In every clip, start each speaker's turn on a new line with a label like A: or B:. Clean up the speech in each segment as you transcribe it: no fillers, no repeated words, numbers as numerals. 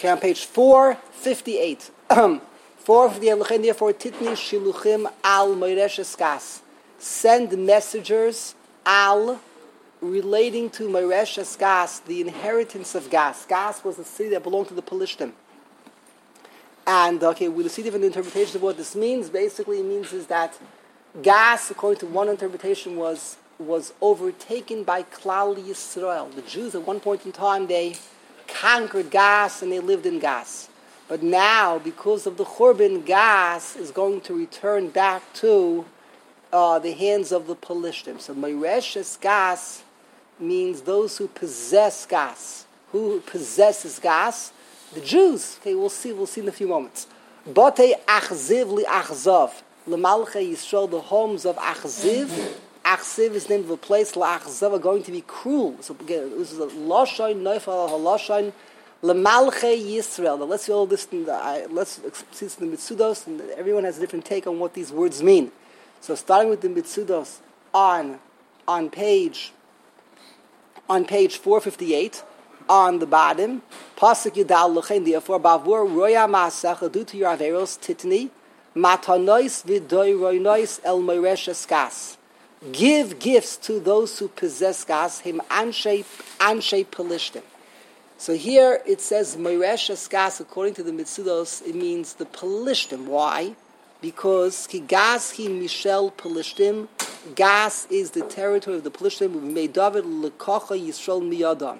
A: Okay, on page 458. 458, therefore, titni shiluchim al moireshes gas. Send messengers al, relating to moireshes gas, the inheritance of gas. Gas was the city that belonged to the Pelishtim. And, okay, we'll see different interpretations of what this means. Basically, it means is that gas, according to one interpretation, was overtaken by Klal Yisrael. The Jews, at one point in time, they conquered gas and they lived in gas. But now, because of the Churban, gas is going to return back to the hands of the Pelishtim. So, Moireshes gas means those who possess gas. Who possesses gas? The Jews. Okay, we'll see in a few moments. Batei Achziv li Achzav. L'malchei Yisrael, the homes of Achziv. Achziv is named of a place. L'Achzav are going to be cruel. So again, this is a Lashon, Neufal HaLashon. L'malchei Yisrael. Now let's see all this. Let's see the Mitzudos, and everyone has a different take on what these words mean. So starting with the Mitzudos on page 458. On the bottom, Pasuk Yudal L'chein, therefore, Bavur Roya Ma'asecha, due to your Averos, Titni, Matanois V'doiroinois El Moireshes Gas. Give gifts to those who possess gas, him Anshe Pelishtim. So here it says Moireshes Gas, according to the Mitzudos, it means the Pelishtim. Why? Because Ki Gas Hi Mishel Pelishtim, gas is the territory of the Pelishtim, we made David L'kocha Yisrael Miyadam.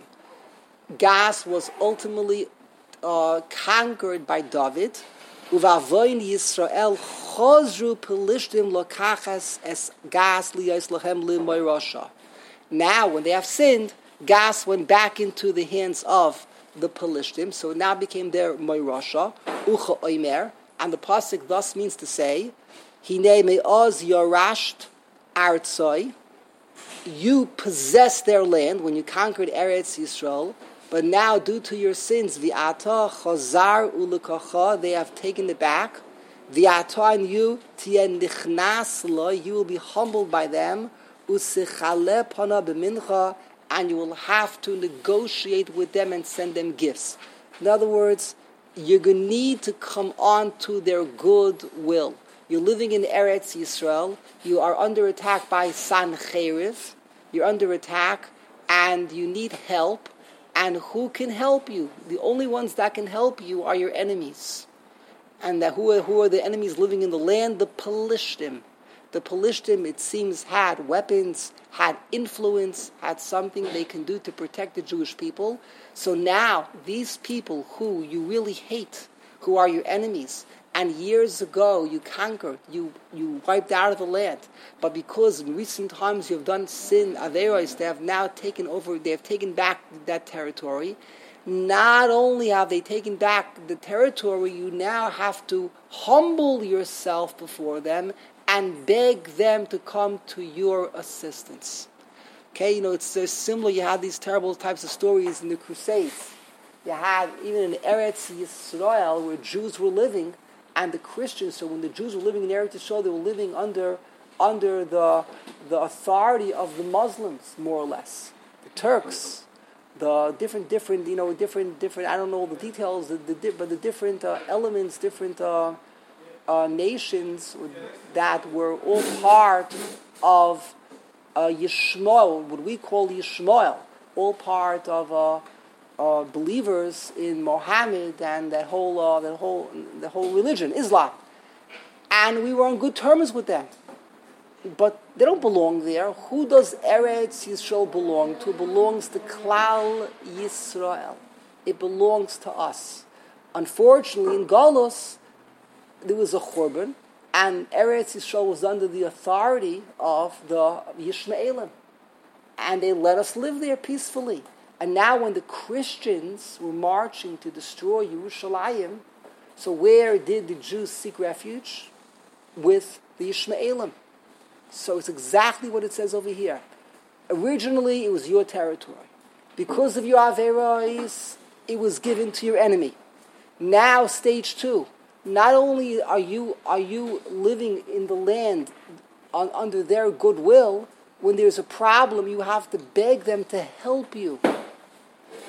A: Gas was ultimately conquered by David. Uvavoin Yisrael chozru pelishtim lokachas es gas liyos lachem limoirosha. Now, when they have sinned, gas went back into the hands of the Pelishtim, so it now became their moirosha. Ucha oimer, and the pasuk thus means to say, Hinei me'oz yorasht artzoi. You possess their land when you conquered Eretz Yisrael. But now, due to your sins, v'ata chazar u'lekacha, they have taken it back. V'ata and you tien nichnas lo, you will be humbled by them. U'sichale pana b'mincha, and you will have to negotiate with them and send them gifts. In other words, you're going to need to come on to their good will. You're living in Eretz Yisrael. You are under attack by Sancheriv. You're under attack, and you need help. And who can help you? The only ones that can help you are your enemies. And who are the enemies living in the land? The Pelishtim. The Pelishtim, it seems, had weapons, had influence, had something they can do to protect the Jewish people. So now, these people who you really hate, who are your enemies, and years ago you conquered, you wiped out of the land. But because in recent times you have done sin, Averos, they have now taken over, they have taken back that territory. Not only have they taken back the territory, you now have to humble yourself before them and beg them to come to your assistance. Okay, it's similar. You have these terrible types of stories in the Crusades. You had, even in Eretz Yisrael, where Jews were living, and the Christians, so when the Jews were living in Eretz Yisrael, they were living under the authority of the Muslims, more or less. The Turks, the different, I don't know all the details, but the different elements, different nations that were all part of Yishmael, what we call Yishmael, all part of believers in Mohammed and the whole religion, Islam, and we were on good terms with them. But they don't belong there. Who does Eretz Yisrael belong to? It belongs to Klal Yisrael. It belongs to us. Unfortunately, in Galus, there was a Churban, and Eretz Yisrael was under the authority of the Yishmaelim. And they let us live there peacefully. And now when the Christians were marching to destroy Yerushalayim, so where did the Jews seek refuge? With the Yishmaelim. So it's exactly what it says over here. Originally, it was your territory. Because of your Averos, it was given to your enemy. Now, stage 2. Not only are you living in the land under their goodwill, when there's a problem, you have to beg them to help you.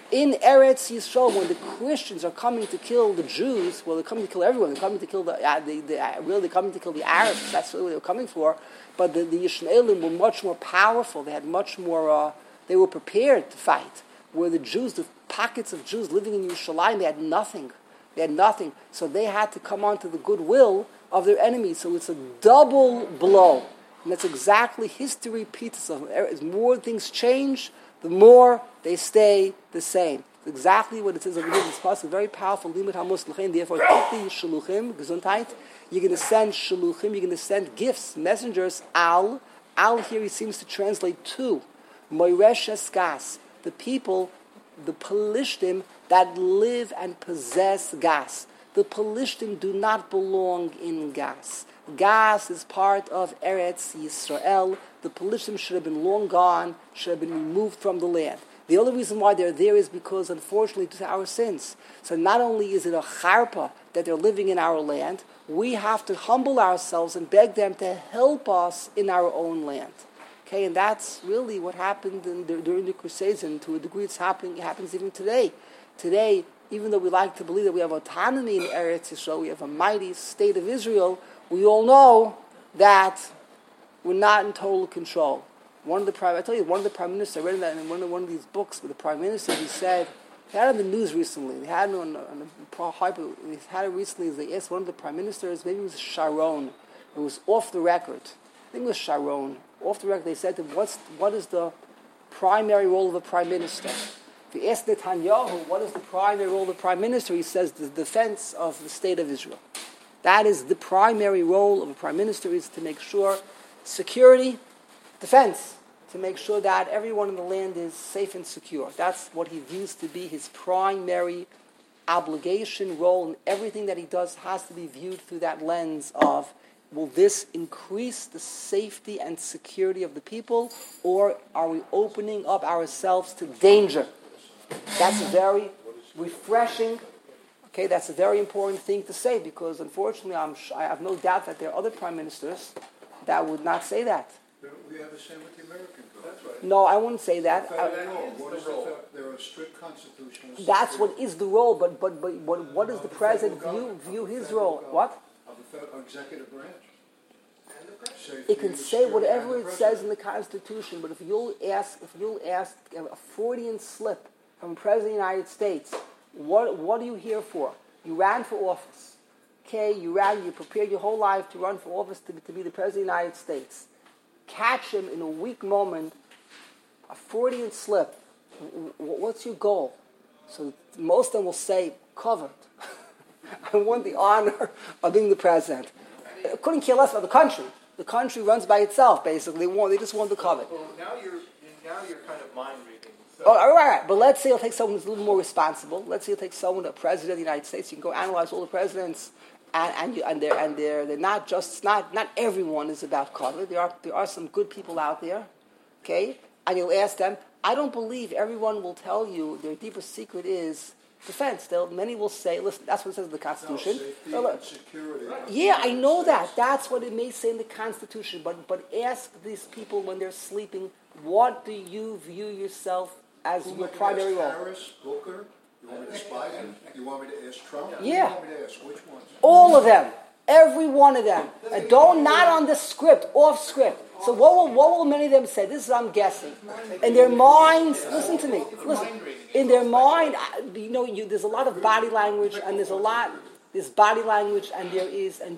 A: In Eretz Yisrael, when the Christians are coming to kill the Jews, well, they're coming to kill everyone. They're coming to kill really they're coming to kill the Arabs. That's really what they were coming for. But the Yishmaelim were much more powerful. They had much more. They were prepared to fight. Where the Jews, the pockets of Jews living in Yerushalayim, they had nothing. They had nothing. So they had to come onto the goodwill of their enemies. So it's a double blow. And that's exactly history repeats itself. As more things change, the more they stay the same. It's exactly what it says over here in this passage. Very powerful. Therefore, shaluchim, gesundheit. You're going to send shaluchim. You're going to send gifts, messengers. Al here he seems to translate to moiresh eskas, the people, the Pelishtim that live and possess Gas. The Pelishtim do not belong in Gas. Gas is part of Eretz Yisrael. The Pelishtim should have been long gone, should have been removed from the land. The only reason why they're there is because, unfortunately, due to our sins. So not only is it a charpa that they're living in our land, we have to humble ourselves and beg them to help us in our own land. Okay, and that's really what happened during the Crusades, and to a degree it happens even today. Today, even though we like to believe that we have autonomy in Eretz Yisrael, we have a mighty state of Israel, we all know that we're not in total control. One of the prime ministers, I read that in one of these books, with the prime minister, he said, they had it on the news recently, they had it recently, they asked one of the prime ministers, maybe it was Sharon, it was off the record, I think it was Sharon, off the record, they said to him, what is the primary role of a prime minister? If you ask Netanyahu, what is the primary role of the prime minister? He says the defense of the state of Israel. That is the primary role of a prime minister, is to make sure security, defense, to make sure that everyone in the land is safe and secure. That's what he views to be his primary obligation, role, and everything that he does has to be viewed through that lens of, will this increase the safety and security of the people, or are we opening up ourselves to danger? That's a very refreshing, that's a very important thing to say, because unfortunately I have no doubt that there are other prime ministers that would not say that.
B: We have the same with the American government. That's right.
A: No, I wouldn't say that.
B: There are strict constitutions.
A: That's what is the role, but what does the president view his role? What?
B: Of the executive branch.
A: It can say whatever it says in the Constitution, but if you'll ask a Freudian slip from the President of the United States, what are you here for? You ran for office. Okay, you prepared your whole life to run for office to be the President of the United States. Catch him in a weak moment, a Freudian slip. What's your goal? So most of them will say, covered. I want the honor of being the president. I couldn't care less about the country. The country runs by itself, basically. They just want the covet.
C: Well, now you're kind of mind reading. So.
A: All right. But let's say you'll take someone who's a little more responsible. Let's say you'll take someone, a president of the United States. You can go analyze all the presidents, and they're not just not everyone is about covet. There are some good people out there, okay. And you'll ask them. I don't believe everyone will tell you their deepest secret is defense. Many will say, listen, that's what it says in the Constitution.
B: No, safety and security.
A: Yeah, I know that. That's what it may say in the Constitution. But ask these people when they're sleeping, what do you view yourself as your primary role?
B: Harris, Booker. You want me to spy him? You want me to ask Trump?
A: Yeah.
B: Who you want me to ask? Which ones?
A: All of them. Every one of them. Not on the script, off script. So what will many of them say? This is I'm guessing. In their minds, listen to me. Listen. In their mind, there's a lot of body language, and there's body language, and there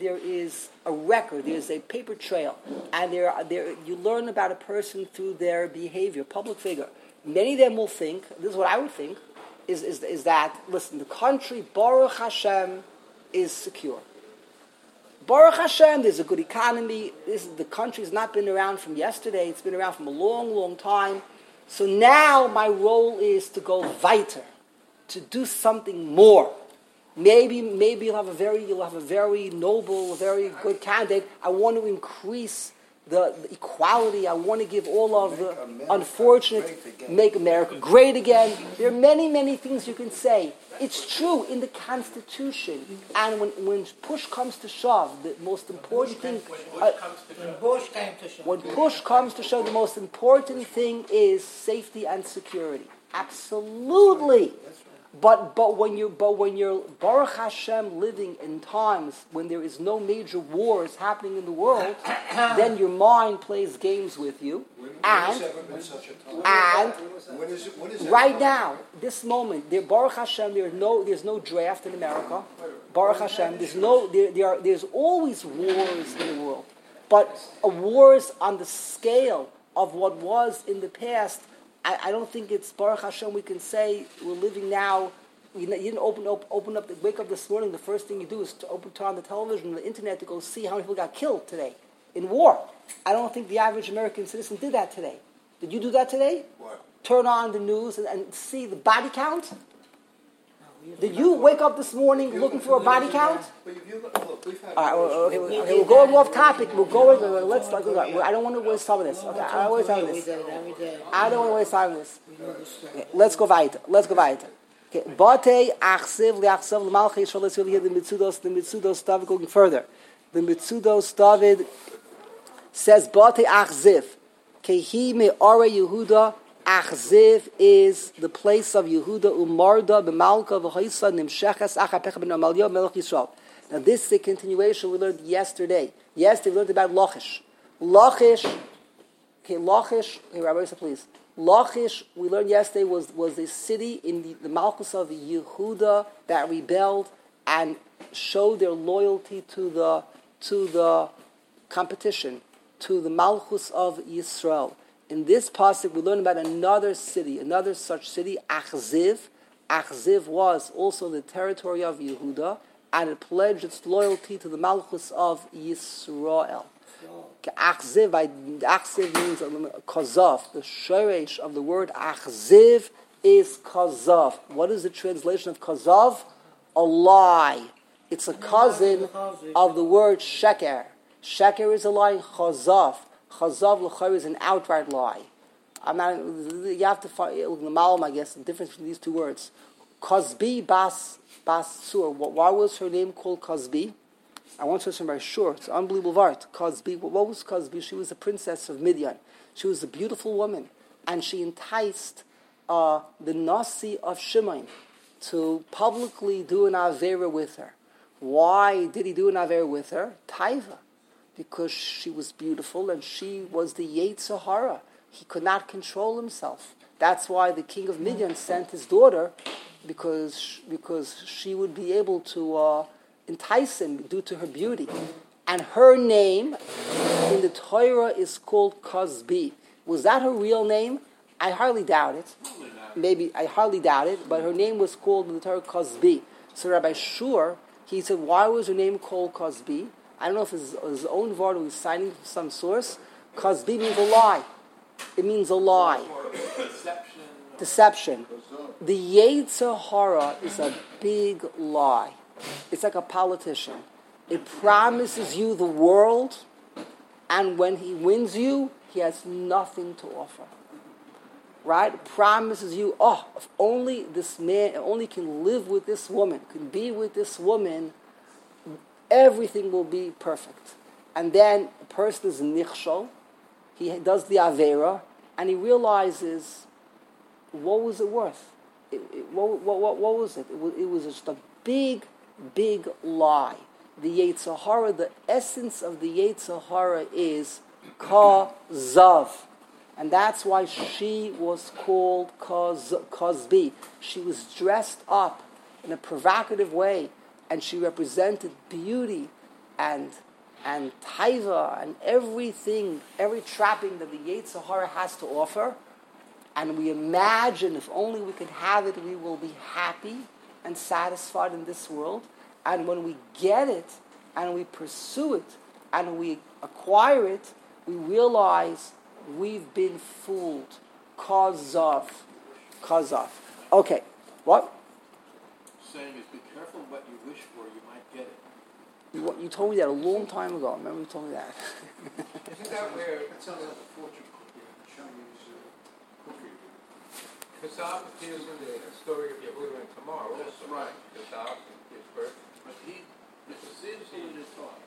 A: is a record. There's a paper trail, and you learn about a person through their behavior, public figure. Many of them will think. This is what I would think. Is that, listen, the country, Baruch Hashem, is secure. Baruch Hashem, there's a good economy. The country's not been around from yesterday. It's been around from a long, long time. So now my role is to go weiter, to do something more. Maybe you'll have a very noble, very good candidate. I want to increase the equality. I want to give all of the unfortunate, make America great again. There are many, many things you can say. It's true in the Constitution. And when push comes to shove, the most important thing... When push comes to shove, the most important thing is safety and security. Absolutely. But when you're Baruch Hashem living in times when there is no major wars happening in the world, then your mind plays games with you. And right now, this moment, Baruch Hashem, there's no draft in America. Baruch Hashem, there's always wars in the world, but wars on the scale of what was in the past. I don't think it's Baruch Hashem. We can say we're living now. You didn't wake up this morning. The first thing you do is to turn on the television, the internet, to go see how many people got killed today in war. I don't think the average American citizen did that today. Did you do that today?
B: What?
A: Turn on the news and see the body count? Did you wake up this morning looking for a body count? All right, we're going off topic. We're going. Let's. I don't want to waste time on this. Okay, I don't want to waste time on this. I don't want to waste time on this. Okay, let's go weiter. Okay, Bate achsiv liachsav l'malchei shol. Let's really hear the Mitzudos David going further. The Mitzudos David says Bate achziv kehi me'ara Yehuda. Achziv is the place of Yehuda umarda b'malka v'hoisa nimsheches achapecha ben Amalia melech Yisrael. Now this is a continuation we learned yesterday. Yesterday we learned about Lachish. Lachish, Rabbi Yosef, please. Lachish, we learned yesterday, was a city in the Malchus of Yehuda that rebelled and showed their loyalty to the competition, to the Malchus of Yisrael. In this pasuk, we learn about another such city, Achziv. Achziv was also the territory of Yehuda, and it pledged its loyalty to the Malchus of Yisrael. Achziv means kazav. The shoresh of the word Achziv is kazav. What is the translation of kazav? A lie. It's a cousin of the word sheker. Sheker is a lie. Chazav l'chayr is an outright lie. You have to find the malam, I guess, the difference between these two words. Kozbi bas sur. Why was her name called Kozbi? I want to remember. Sure, it's an unbelievable word. Kozbi. What was Kozbi? She was the princess of Midian. She was a beautiful woman, and she enticed the Nasi of Shimon to publicly do an avera with her. Why did he do an avera with her? Taiva. Because she was beautiful and she was the Yetzer Hara. He could not control himself. That's why the king of Midian sent his daughter, because she would be able to entice him due to her beauty. And her name in the Torah is called Kozbi. Was that her real name? I hardly doubt it. I hardly doubt it, but her name was called in the Torah Kozbi. So Rabbi Shur, he said, why was her name called Kozbi? I don't know if it's his own word or he's citing from some source. Kozbi means a lie. It means a lie. Deception. The Yetzer Hara is a big lie. It's like a politician. It promises you the world, and when he wins you, he has nothing to offer. Right? It promises you, if only this man, only can live with this woman, can be with this woman, everything will be perfect. And then a person is nichshol, he does the avera, and he realizes, what was it worth? What was it? It was just a big, big lie. The Yetzer Hara, the essence of the Yetzer Hara is kazav. And that's why she was called Kozbi. She was dressed up in a provocative way, and she represented beauty and taiva and everything, every trapping that the Yetzer Hara has to offer. And we imagine if only we could have it, we will be happy and satisfied in this world. And when we get it, and we pursue it, and we acquire it, we realize we've been fooled. Cause of. Okay, what?
C: Saying is, be careful what you wish for, you might get it.
A: You told me that a long time ago. Remember you told me that?
C: Isn't that where
B: That sounds like a fortune cookie, a Chinese cookie.
C: Kasav appears in the story of Yehuda and Tamar also? That's right. Kasav gives birth. But the Chazir seems to talk.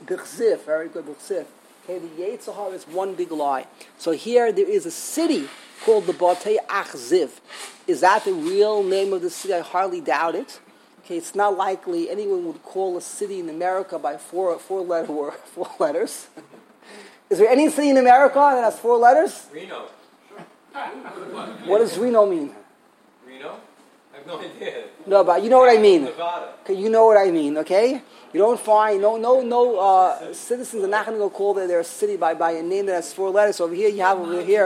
A: B'chziv, very good, B'chziv. Okay, the Yetzer Hara is one big lie. So here there is a city called the Batei Achziv. Is that the real name of the city? I hardly doubt it. Okay, it's not likely anyone would call a city in America by four letters. Is there any city in America that has 4 letters?
C: Reno.
A: What does Reno mean?
C: Reno? I have no idea.
A: No, but you know what I mean.
C: Nevada.
A: Okay, you know what I mean, okay? You don't find, no citizens are not going to go call their city by a name that has 4 letters. So over here, you have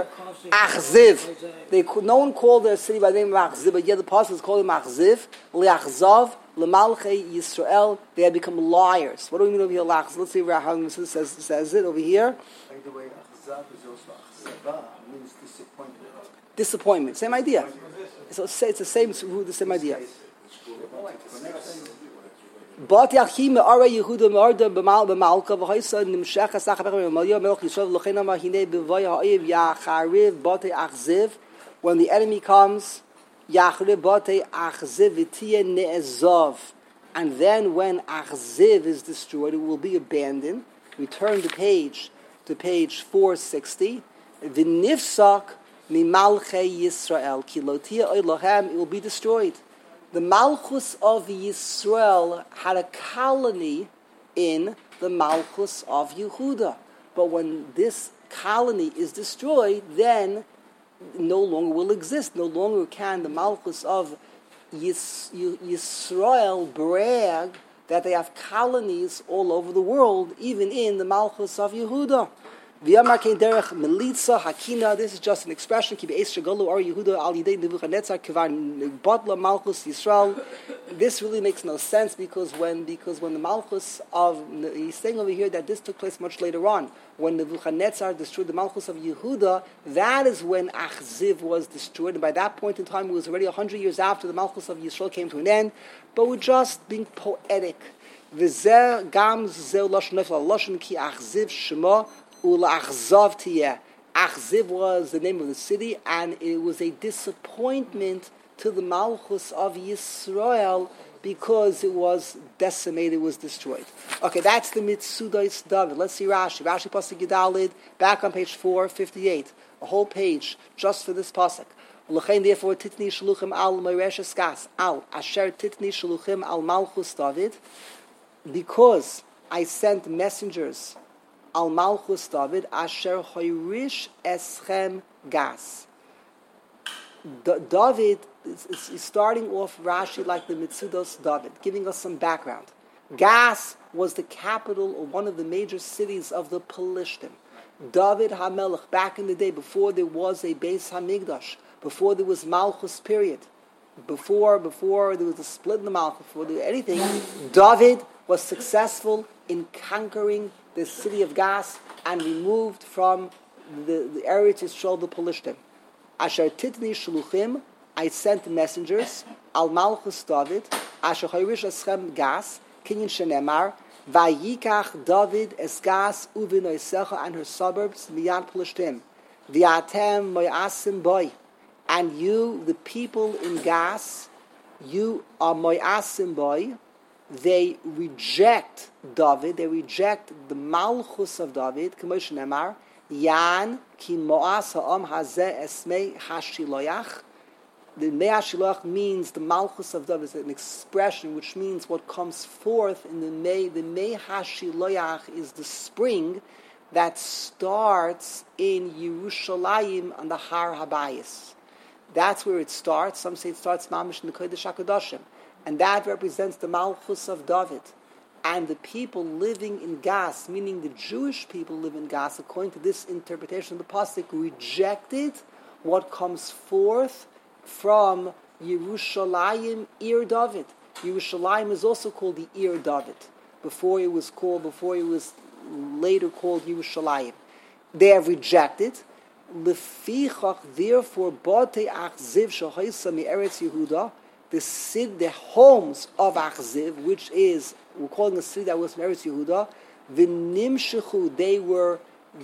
A: Achziv. No one called their city by the name of Achziv, but yet the Apostle is calling them Achziv. Liachzav, Lemalchei Yisrael. They have become liars. What do we mean over here, Lachzav? Let's see how Moses says it over here.
B: By the way, Achzav is also Achzava, means disappointment.
A: Disappointment. Same idea. So it's the same root, the same idea. But Yachim Ara Yehuda Marda B'Malka V'Hoysa Nimshech Asach B'Chayim Maliyah Melech Yisrael L'Chein Amar Hinei B'Vay Ha'Oyev Yachariv Batei Achziv. When the enemy comes, Yachariv Batei Achziv V'Tiyeh Ne'ezov. And then when Achziv is destroyed, it will be abandoned. We turn the page to page 460. V'Nifsak Mimalchei Yisrael Ki Lo Tiyeh Oy it will be destroyed. The Malchus of Yisrael had a colony in the Malchus of Yehuda. But when this colony is destroyed, then no longer will exist. No longer can the Malchus of Yisrael brag that they have colonies all over the world, even in the Malchus of Yehuda. This is just an expression. This really makes no sense because when the Malchus of, he's saying over here that this took place much later on. When Nebuchadnezzar destroyed the Malchus of Yehuda, that is when Achziv was destroyed. And by that point in time, it was already 100 years after the Malchus of Yisrael came to an end. But we're just being poetic. Achziv was the name of the city, and it was a disappointment to the Malchus of Yisrael because it was decimated, it was destroyed. Okay, that's the Mitzudos David. Let's see Rashi. Rashi Pasuk Yudalid, back on page 458. A whole page just for this pasuk. L'chein therefore titni shluchim al Moresh Eskas al asher titni shluchim al Malchus David, because I sent messengers al Malchus David asher hoirish eschem gas. David is starting off Rashi like the Mitzudos David, giving us some background. Gas was the capital of one of the major cities of the Pelishtim. David HaMelech, back in the day, before there was a Beis HaMikdash, before there was Malchus period, before there was a split in the Malchus, before there was anything, David was successful in conquering the city of Gas and removed from the area to Yisrael the Pelishtim. Asher titni shluchim, I sent messengers, al Malchus David, asher hoirish eschem Gas, kinyan shenemar, vayikach David es Gas uvinoisecha and her suburbs miyad Pelishtim, v'atem moyasim boy, and you, the people in Gas, you are moyasim boy. They reject David. They reject the Malchus of David. K'mosh nemar, Yan ki mo'as ha'am hazeh esmei hashiloyach. The mei hashiloyach means the Malchus of David is an expression which means what comes forth in the mei. The mei hashiloyach is the spring that starts in Yerushalayim on the Har Habayis. That's where it starts. Some say it starts mamish in the Kodesh HaKadoshim. And that represents the Malchus of David. And the people living in Gas, meaning the Jewish people live in Gas, according to this interpretation of the Pasuk, rejected what comes forth from Yerushalayim, Ir David. Yerushalayim is also called the Ir David, before it was later called Yerushalayim. They have rejected. Lefichach, therefore, Batei Achziv Shahoisa Me'eretz Yehuda, the homes of Achziv, which is, we're calling a city that was from Eretz Yehuda, v'nimshechu, they were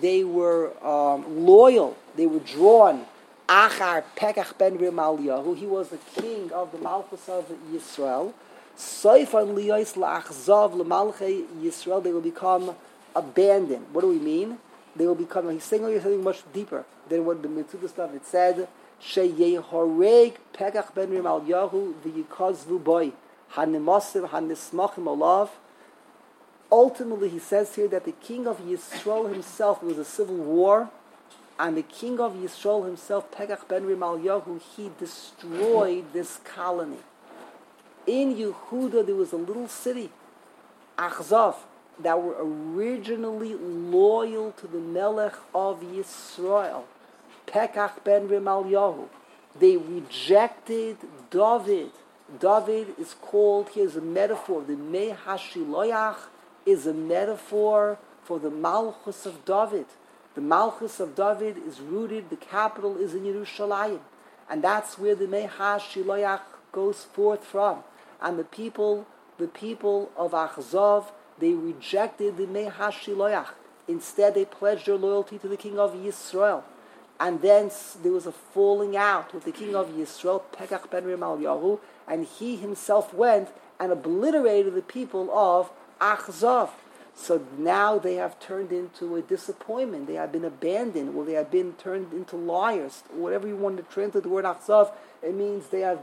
A: loyal, they were drawn. Achar Pekach ben Remaliyahu, he was the king of the Malchus of Yisrael. Soifan liyos la'achzav l'malchei Yisrael, they will become abandoned. What do we mean? they will become. He's saying something much deeper than what the mitzvah stuff. It said, "Sheyehoreg Pekach ben Remalyahu v'yikozvu boy hanimosim hanismachim olav." Ultimately, he says here that the king of Yisrael himself, it was a civil war, and the king of Yisrael himself, Pekach ben Remalyahu, he destroyed this colony. In Yehuda, there was a little city, Achzav, that were originally loyal to the Melech of Yisrael, Pekach ben Remalyahu. They rejected David. David is called, here's a metaphor, the Mei HaShiloyach is a metaphor for the Malchus of David. The Malchus of David is rooted, the capital is in Yerushalayim. And that's where the Mei HaShiloyach goes forth from. And the people of Achzav, they rejected the Mei HaShiloyach. Instead, they pledged their loyalty to the king of Yisrael. And then there was a falling out with the king of Yisrael, Pekach ben Remalyahu, and he himself went and obliterated the people of Achzav. So now they have turned into a disappointment. They have been abandoned, or they have been turned into liars. Whatever you want to translate the word Achzav, it means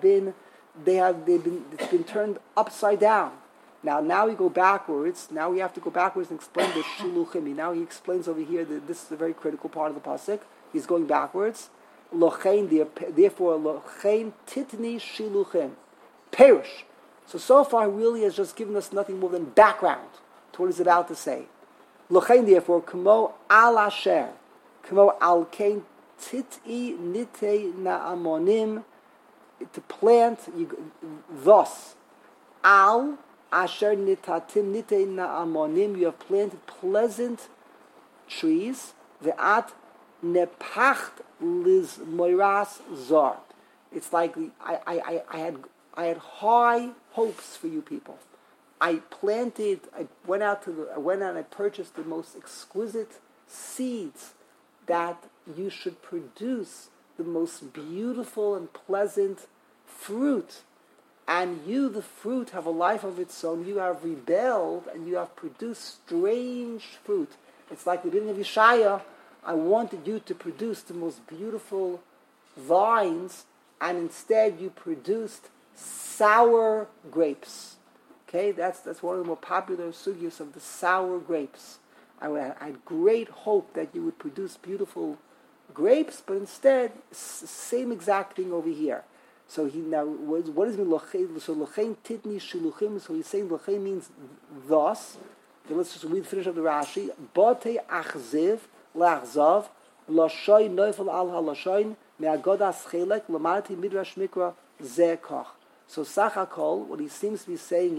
A: it's been turned upside down. Now we go backwards. Now we have to go backwards and explain the Shiluchim. Now he explains over here that this is a very critical part of the pasuk. He's going backwards. Therefore, lochein titni shiluchim. Perish. So far, really has just given us nothing more than background to what he's about to say. Lochein, therefore, kamo al asher, kamo al kein tit'i nitei na'amonim, to plant, thus, al asher nitatim nitei na'amonim, you have planted pleasant trees, ve'at nepacht liz moiras zar. It's like I had high hopes for you people. I went out and I purchased the most exquisite seeds that you should produce the most beautiful and pleasant fruit. And you, the fruit, have a life of its own. You have rebelled and you have produced strange fruit. It's like the beginning of Yeshaya. I wanted you to produce the most beautiful vines, and instead you produced sour grapes. Okay, that's one of the more popular sugyas of the sour grapes. I had great hope that you would produce beautiful grapes, but instead, same exact thing over here. So what does mean lochein? So lochein titni shiluchim. So he's saying lochein means thus. Okay, let's just finish up the Rashi. Bate achziv lachzav lashoin neufel al halashoin me'agodas chelek lamarti midrash mikra zekoch. So Sachakol, what he seems to be saying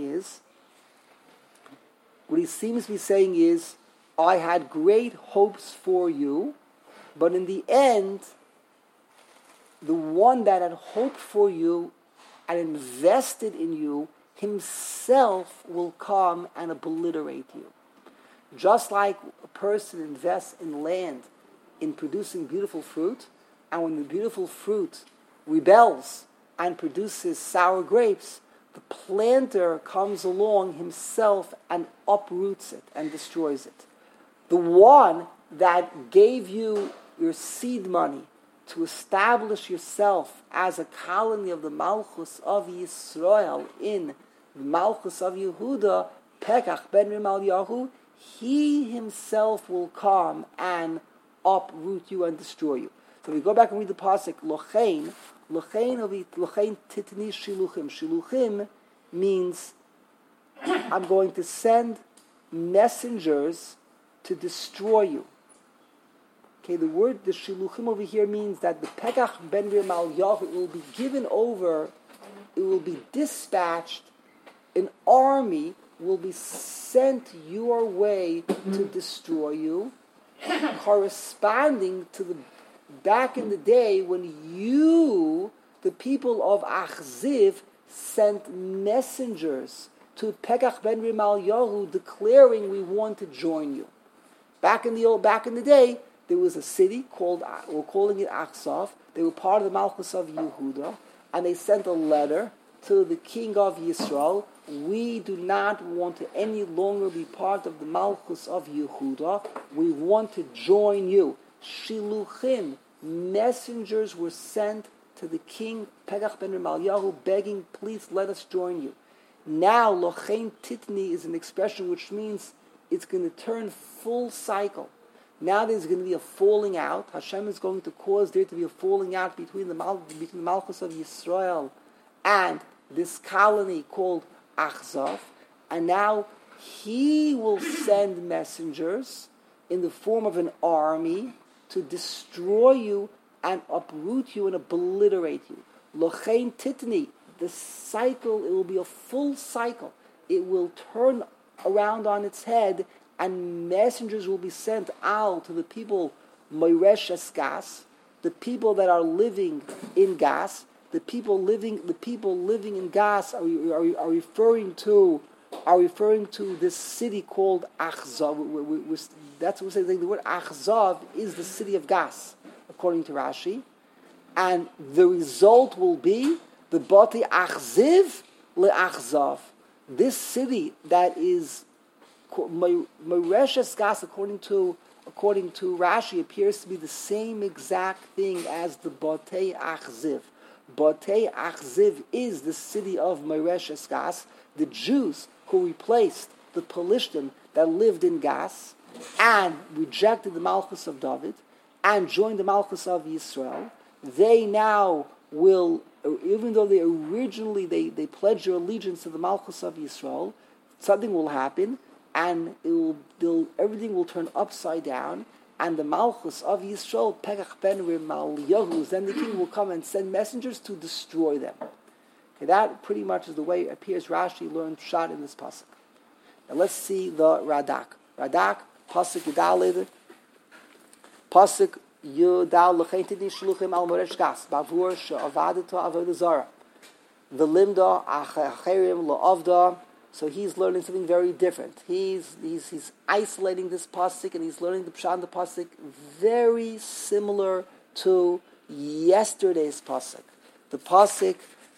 A: is, I had great hopes for you, but in the end, the one that had hoped for you and invested in you himself will come and obliterate you. Just like a person invests in land in producing beautiful fruit, and when the beautiful fruit rebels and produces sour grapes, the planter comes along himself and uproots it and destroys it. The one that gave you your seed money to establish yourself as a colony of the Malchus of Yisrael in the Malchus of Yehuda, Pekach ben Remalyahu, he himself will come and uproot you and destroy you. So we go back and read the pasuk, Lochein titni shiluchim. Shiluchim means I'm going to send messengers to destroy you. Okay, the shiluchim over here means that the Pekach ben Remalyahu will be given over, it will be dispatched, an army will be sent your way to destroy you, corresponding to the back in the day when you, the people of Achziv, sent messengers to Pekach ben Remalyahu declaring we want to join you. Back in the day, there was a city called, we're calling it Achzav. They were part of the Malchus of Yehuda, and they sent a letter to the king of Yisrael, we do not want to any longer be part of the Malchus of Yehuda. We want to join you. Shiluchim, messengers were sent to the king, Pegach ben Remaliahu, begging, please let us join you. Now, Lochein Titni is an expression which means it's going to turn full cycle. Now there's going to be a falling out. Hashem is going to cause there to be a falling out between the Malchus of Yisrael and this colony called Achzav. And now he will send messengers in the form of an army to destroy you and uproot you and obliterate you. Lochein Titni, the cycle, it will be a full cycle. It will turn around on its head, and messengers will be sent out to the people, Moiresh Esgas, the people that are living in Gas. The people living in Gas are referring to this city called Achzav. That's what we're saying. The word Achzav is the city of Gas, according to Rashi, and the result will be the Bati Achziv leAchzav. This city that is Moreshes Gas, according to Rashi, appears to be the same exact thing as the Batei Achziv. Batei Achziv is the city of Moreshes Gas, the Jews who replaced the Pelishtim that lived in Gas and rejected the Malchus of David and joined the Malchus of Yisrael. They now will, even though they originally they pledged their allegiance to the Malchus of Yisrael, something will happen, and everything will turn upside down, and the Malchus of Yisrael, Pegach ben Remaliahu, then the king will come and send messengers to destroy them. Okay, that pretty much is the way it appears Rashi learned Pshat in this pasuk. Now let's see the Radak. Radak, pasuk Yudalid, pasuk Yudal L'cheintini Shluchim Al Moresh Gas Bavur She'avadita Avodah Zara the Limda Acherim La'avda. So he's learning something very different. He's isolating this pasuk, and he's learning the pshat in the pasuk very similar to yesterday's pasuk, the pasuk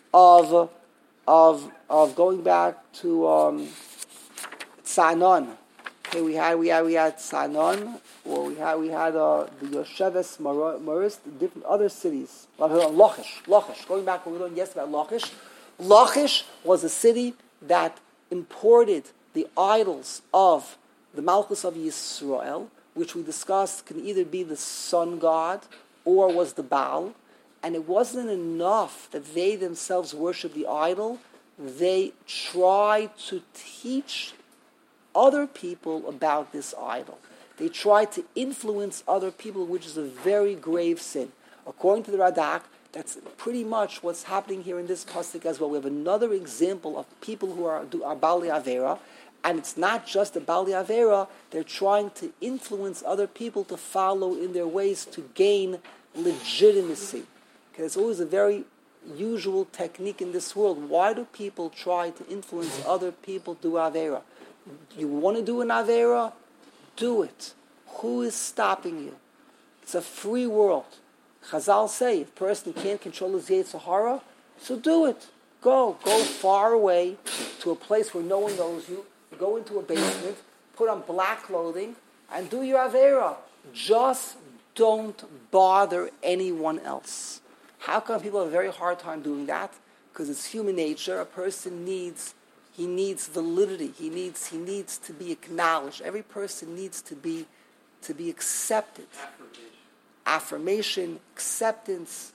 A: of going back to Tzanon. Okay, we had Tzanon, or we had the Yosheves Maris, the different other cities. Lachish. Going back, we learned yesterday about Lachish. Lachish was a city that imported the idols of the Malchus of Yisrael, which we discussed can either be the sun god or was the Baal. And it wasn't enough that they themselves worship the idol. They tried to teach other people about this idol. They tried to influence other people, which is a very grave sin. According to the Radak, that's pretty much what's happening here in this pasuk as well. We have another example of people who are Bali Avera, and it's not just a Bali Avera. They're trying to influence other people to follow in their ways to gain legitimacy. Okay, it's always a very usual technique in this world. Why do people try to influence other people to do Avera? You want to do an Avera? Do it. Who is stopping you? It's a free world. Chazal say, if a person can't control his Yetzer Hara, so do it. Go far away to a place where no one knows you. Go into a basement, put on black clothing, and do your Avera. Just don't bother anyone else. How come people have a very hard time doing that? Because it's human nature. A person needs validity. He needs to be acknowledged. Every person needs to be accepted. Affirmation, acceptance,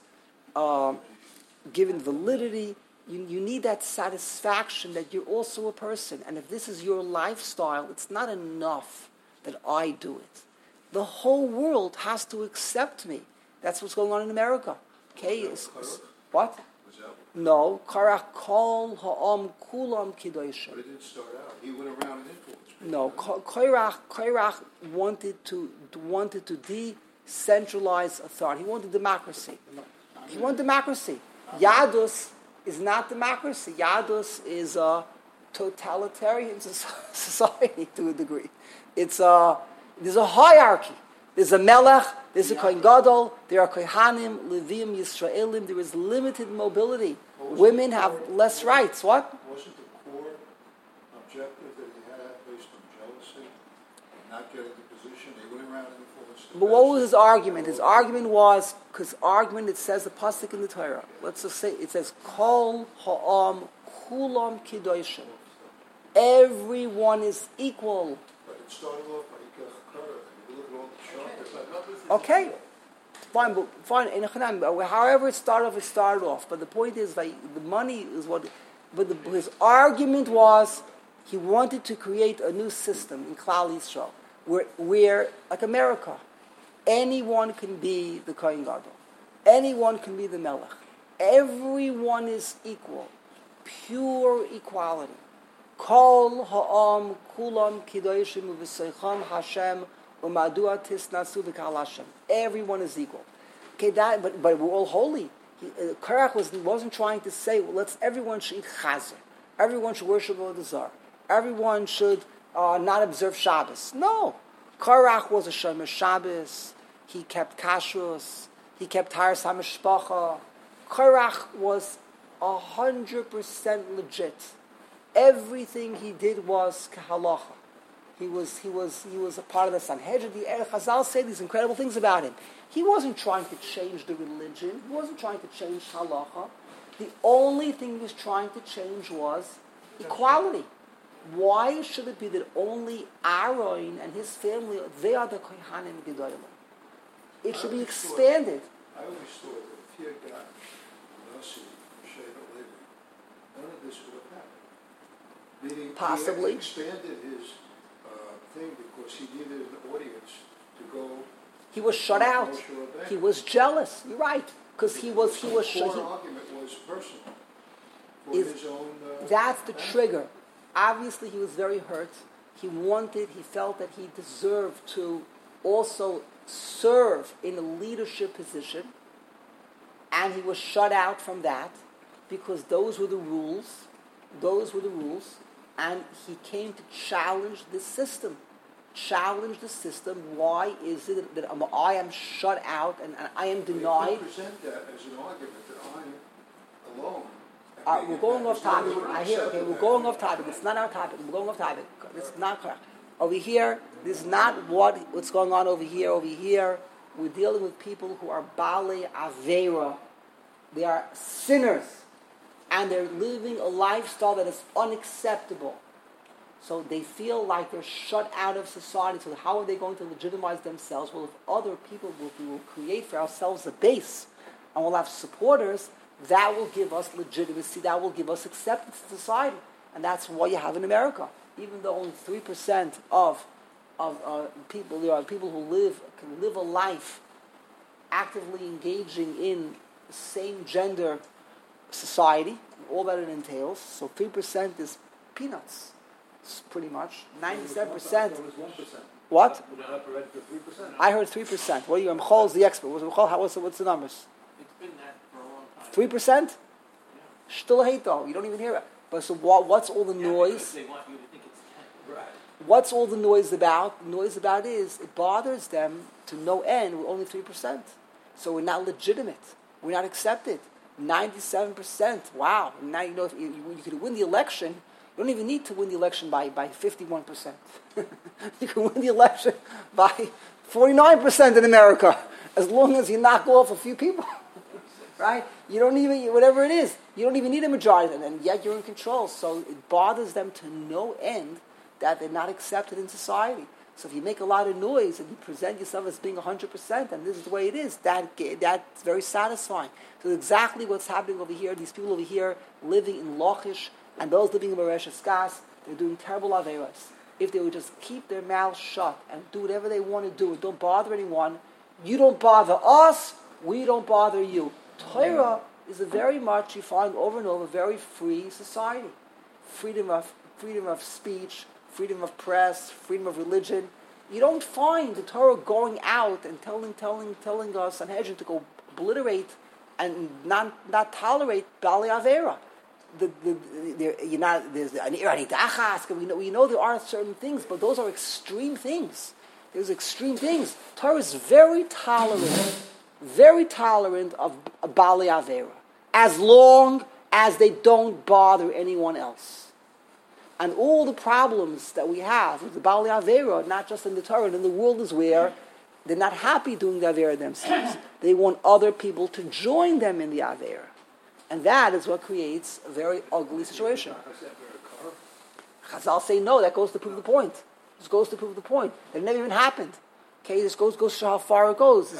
A: given validity. You need that satisfaction that you're also a person. And if this is your lifestyle, it's not enough that I do it. The whole world has to accept me. That's what's going on in America. Okay? What? No. Karach kol ha'am kulam kidoshim.
B: But it didn't start out. He went around and influenced people.
A: No. Korach wanted to decentralize authority. He wanted democracy. He wanted democracy. Yadus is not democracy. Yadus is a totalitarian society to a degree. There's a hierarchy. There's a melech, there's a kohen gadol, there are kohanim, levim, Yisraelim. There is limited mobility. women have less rights. What?
B: Wasn't the core objective that he had based on jealousy and not getting the position? They went around and influenced the
A: But what was
B: best.
A: his argument? His argument was, because argument, it says the pasuk in the Torah. Let's just say, it says, Kol ha'am kulam kidoshim. Everyone is equal.
B: But it started off by Ikech Kara, and you look at all the chapters.
A: Okay. Fine, but fine. However it started off. But the point is, like, the money is what. But his argument was, he wanted to create a new system in Klal Yisrael, where like America, anyone can be the Kohen Gadol, anyone can be the Melech. Everyone is equal, pure equality. Kol ha'am kulam kidoshim uv'seicham Hashem. Everyone is equal. Okay, but we're all holy. Korach wasn't trying to say, well, everyone should eat chazer. Everyone should worship the Zar. Everyone should not observe Shabbos. No. Korach was a Shomer Shabbos. He kept kashrus. He kept Haras HaMishpacha. Korach was 100% legit. Everything he did was kahalacha. He was a part of the Sanhedrin. The Erech Chazal say these incredible things about him. He wasn't trying to change the religion. He wasn't trying to change halacha. The only thing he was trying to change was equality. Why should it be that only Aaron and his family, they are the Kohanim Gedolim? It should be expanded.
B: I always thought that if he had gotten Nasi, Sheva Levi, none of this would have happened. Meaning
A: Possibly.
B: he expanded his thing because he needed an audience to go.
A: He was shut out. He was jealous. You're right, because he was.
B: The argument was personal for his own.
A: That's the trigger. Obviously, he was very hurt. He felt that he deserved to also serve in a leadership position, and he was shut out from that because those were the rules. And he came to challenge this system. Why is it that I am shut out and I am denied?
B: You present that as an argument that I'm alone.
A: We're going off topic. We're going off topic. It's not our topic. We're going off topic. It's not correct. Over here, this is not what's going on over here. Over here, we're dealing with people who are Baalei Aveira. They are sinners. And they're living a lifestyle that is unacceptable. So they feel like they're shut out of society. So how are they going to legitimize themselves? Well, if other people will create for ourselves a base, and we'll have supporters, that will give us legitimacy, that will give us acceptance in society. And that's what you have in America. Even though only 3% of people who can live a life actively engaging in the same gender society, all that it entails. So 3% is peanuts. It's pretty much 97%. What? I heard 3%. What are you? Mchol is the expert. What's the numbers?
C: It's been that for a long time.
A: 3%?
C: Yeah.
A: Still hate though. You don't even hear it. But so what's all the noise?
C: They want you to think it's 10. Right.
A: What's all the noise about? The noise about is it bothers them to no end. We're only 3%. So we're not legitimate. We're not accepted. 97%. Wow. Now you know if you could win the election. You don't even need to win the election by 51%. You can win the election by 49% in America, as long as you knock off a few people. Right? You don't even, whatever it is, you don't even need a majority, and yet you're in control. So it bothers them to no end that they're not accepted in society. So if you make a lot of noise and you present yourself as being 100%, and this is the way it is, that's very satisfying. So exactly what's happening over here, these people over here living in Lachish, and those living in Maresh Gas, they're doing terrible averos. If they would just keep their mouths shut and do whatever they want to do and don't bother anyone, you don't bother us, we don't bother you. Torah is a very much, you find over and over, very free society. Freedom of speech, freedom of press, freedom of religion. You don't find the Torah going out and telling us Sanhedrin to go obliterate and not tolerate Baalei Aveira. There's an irani dachas. We know there are certain things, but those are extreme things. There's extreme things. Torah is very tolerant of Baalei Aveira, as long as they don't bother anyone else. And all the problems that we have with the Baalei Avera, not just in the Torah, and in the world, is where they're not happy doing the Avera themselves. They want other people to join them in the Avera. And that is what creates a very ugly situation. Chazal say no, that goes to prove the point. This goes to prove the point. It never even happened. Okay, this goes to show how far it goes.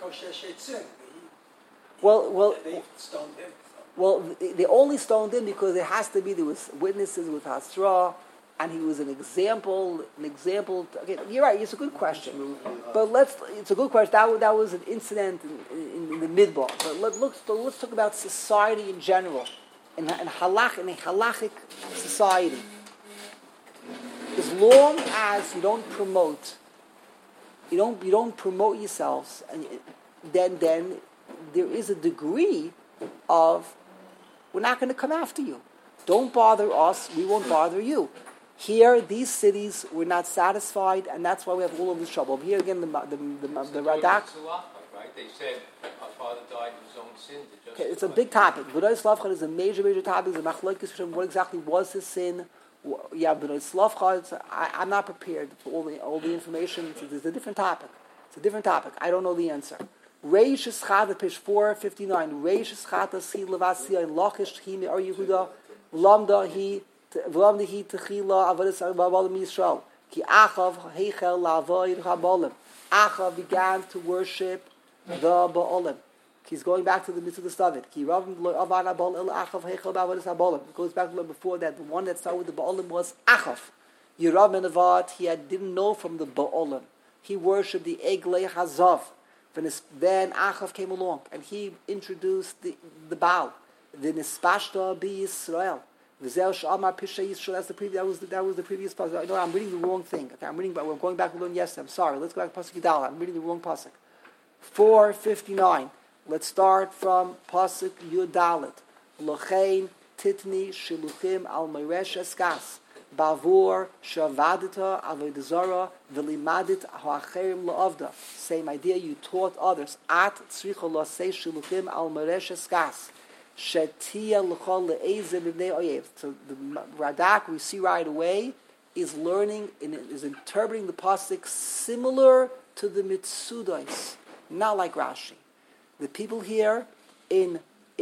A: Well, they only stoned him because there was witnesses with Hasra, and he was an example. Okay, you're right. It's a good question, but it's a good question. That was an incident in the Midbar. But let's talk about society in general, in a halachic society. As long as you don't promote yourselves, and then there is a degree of, we're not going to come after you. Don't bother us, we won't bother you. Here, these cities were not satisfied, and that's why we have all of this trouble. Here again, the Radak.
C: Right? They said our father died in his own sin.
A: Okay, it's a big topic. V'nai Slavcha is a major topic. The Machlokes, what exactly was his sin? Yeah, V'nai Slavcha. I'm not prepared for all the information. It's a different topic. I don't know the answer. Reish Eschata, page 459. Reish Eschata, si levasia, in Lachish, Chimi, Ar Yehuda, V'lamda hi techila, Avodas Babalim Yisrael. Ki Achav heichel la'avoid habalim. Achav began to worship the Baalim. He's going back to the Mitzvah David. Ki Ravim avad habal el Achav heichel ba'avodas habalim. It goes back to before that. The one that started with the Baalim was Achav. Yerav ben Avad, didn't know from the Baalim. He worshipped the Eglei Hazav. Then Achav came along and he introduced the Baal, the Nispashta Bi Yisrael. That was the previous pasuk. No, I'm reading the wrong thing. Okay, we're going back to learn yesterday. I'm sorry. Let's go back to pasuk Yudala. I'm reading the wrong pasuk. 459. Let's start from pasuk Yudalit. Lochein titni shiluchim al meiresh eskas. Bavur shavadita avodah v'limadit ha'acherim la'avda. Same idea. You taught others. At tzricha la'sei shiluchim al meiresh eskas. Shetia l'chol le'ezim b'nei oyev. So the Radak we see right away is interpreting the pasuk similar to the Mitzudos, not like Rashi. The people here in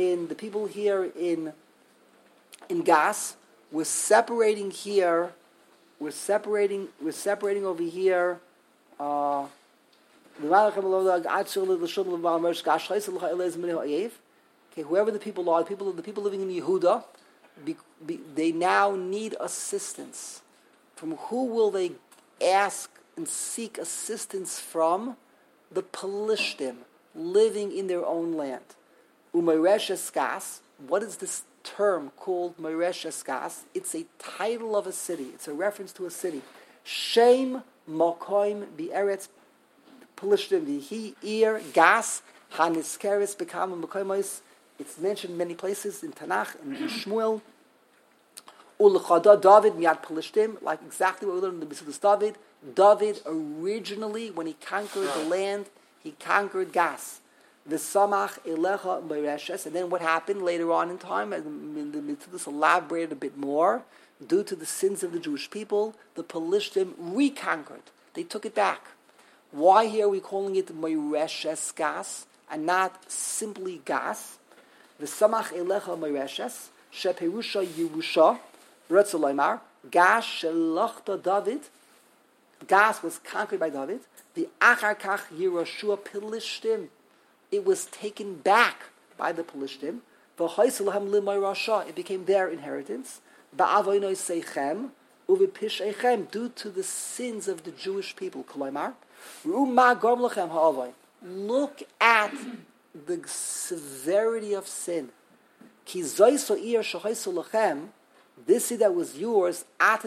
A: Gas. We're separating here. We're separating over here. Okay, whoever the people are, the people living in Yehuda, they now need assistance. From who will they ask and seek assistance from? The Pelishtim, living in their own land. Umayresh Eskas. What is this term called Meiresh Eskas? It's a title of a city. It's a reference to a city. Shem Mokoim B'Eretz Pelishtim V'Hi Ir Gas Haniskeres B'Kam Mokoimos. It's mentioned many places in Tanakh, in Shmuel. Ulchada David Miyad Pelishtim, like exactly what we learned in the Mitzvah David. David originally, when he conquered the land, he conquered Gas. V'samach elecha b'reshes, and then what happened later on in time, and the Mitzvahs elaborated a bit more, due to the sins of the Jewish people, the Pelishtim reconquered. They took it back. Why here are we calling it Meireshes Gas, and not simply Gas? V'samach elecha b'reshes, sheperusha Yerusha, Retzolaymar, Gas shelachta David, Gas was conquered by David, the achar kach Yerushua Pelishtim, it was taken back by the Pelishtim. It became their inheritance. Due to the sins of the Jewish people. Look at the severity of sin. This city that was yours,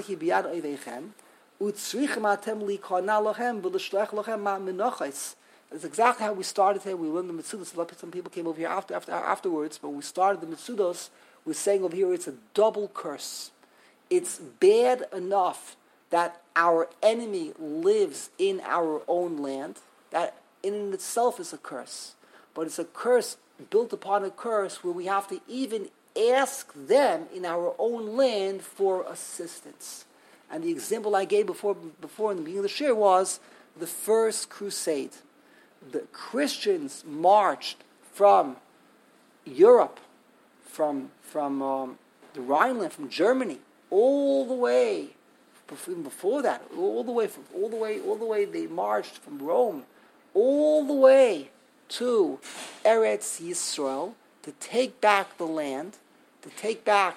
A: that's exactly how we started here. We learned the Mitzudos. Some people came over here afterwards, but we started the Mitzudos. We're saying over here it's a double curse. It's bad enough that our enemy lives in our own land. That in itself is a curse. But it's a curse built upon a curse where we have to even ask them in our own land for assistance. And the example I gave before in the beginning of the shir was the first crusade. The Christians marched from Europe, from the Rhineland, from Germany, all the way. Even before that, all the way they marched from Rome, all the way to Eretz Yisrael to take back the land, to take back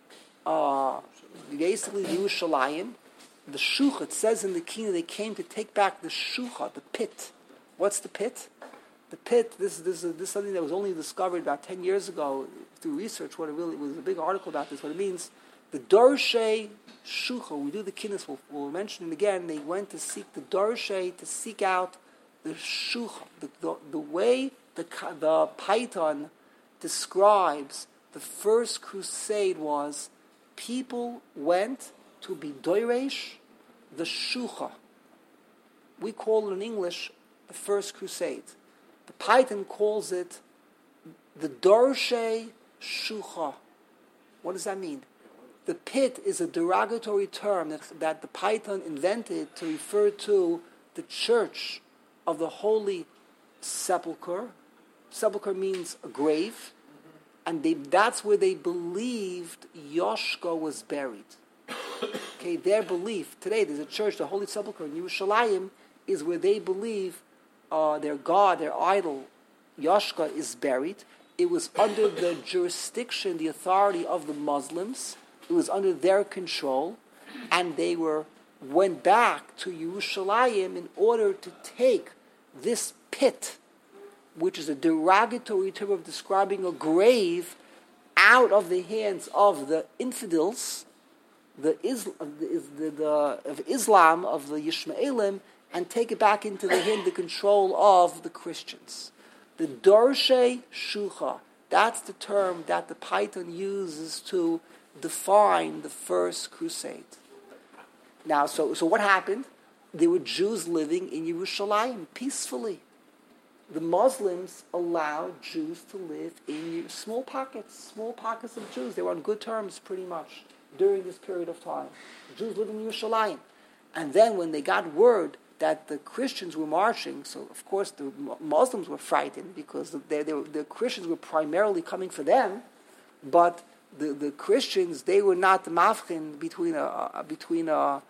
A: basically Yerushalayim. The Shucha, it says in the Kina, they came to take back the Shucha, the pit. What's the pit? The pit, this is something that was only discovered about 10 years ago through research. It was a big article about this. What it means, the Dorshei Shucha, we do the Kinnis, we'll mention it again, they went to seek the Dorshei, to seek out the Shucha, the way the Python describes the first crusade was, people went to be Doiresh, the Shucha. We call it in English the first crusade. The Python calls it the Dorshei Shucha. What does that mean? The pit is a derogatory term that the Python invented to refer to the church of the Holy Sepulchre. Sepulchre means a grave. And that's where they believed Yoshka was buried. Okay, their belief. Today there's a church, the Holy Sepulchre in Yerushalayim, is where they believe their god, their idol, Yoshka, is buried. It was under the jurisdiction, the authority of the Muslims. It was under their control. And they went back to Yerushalayim in order to take this pit, which is a derogatory term of describing a grave, out of the hands of the infidels, of Islam, of the Yishmaelim, and take it back into the control of the Christians. The Dorshei Shucha, that's the term that the Python uses to define the first crusade. Now, so what happened? There were Jews living in Yerushalayim peacefully. The Muslims allowed Jews to live in small pockets of Jews. They were on good terms pretty much during this period of time. Jews living in Yerushalayim. And then when they got word that the Christians were marching, so of course the Muslims were frightened because the Christians were primarily coming for them, but the Christians, they were not the mafkin between a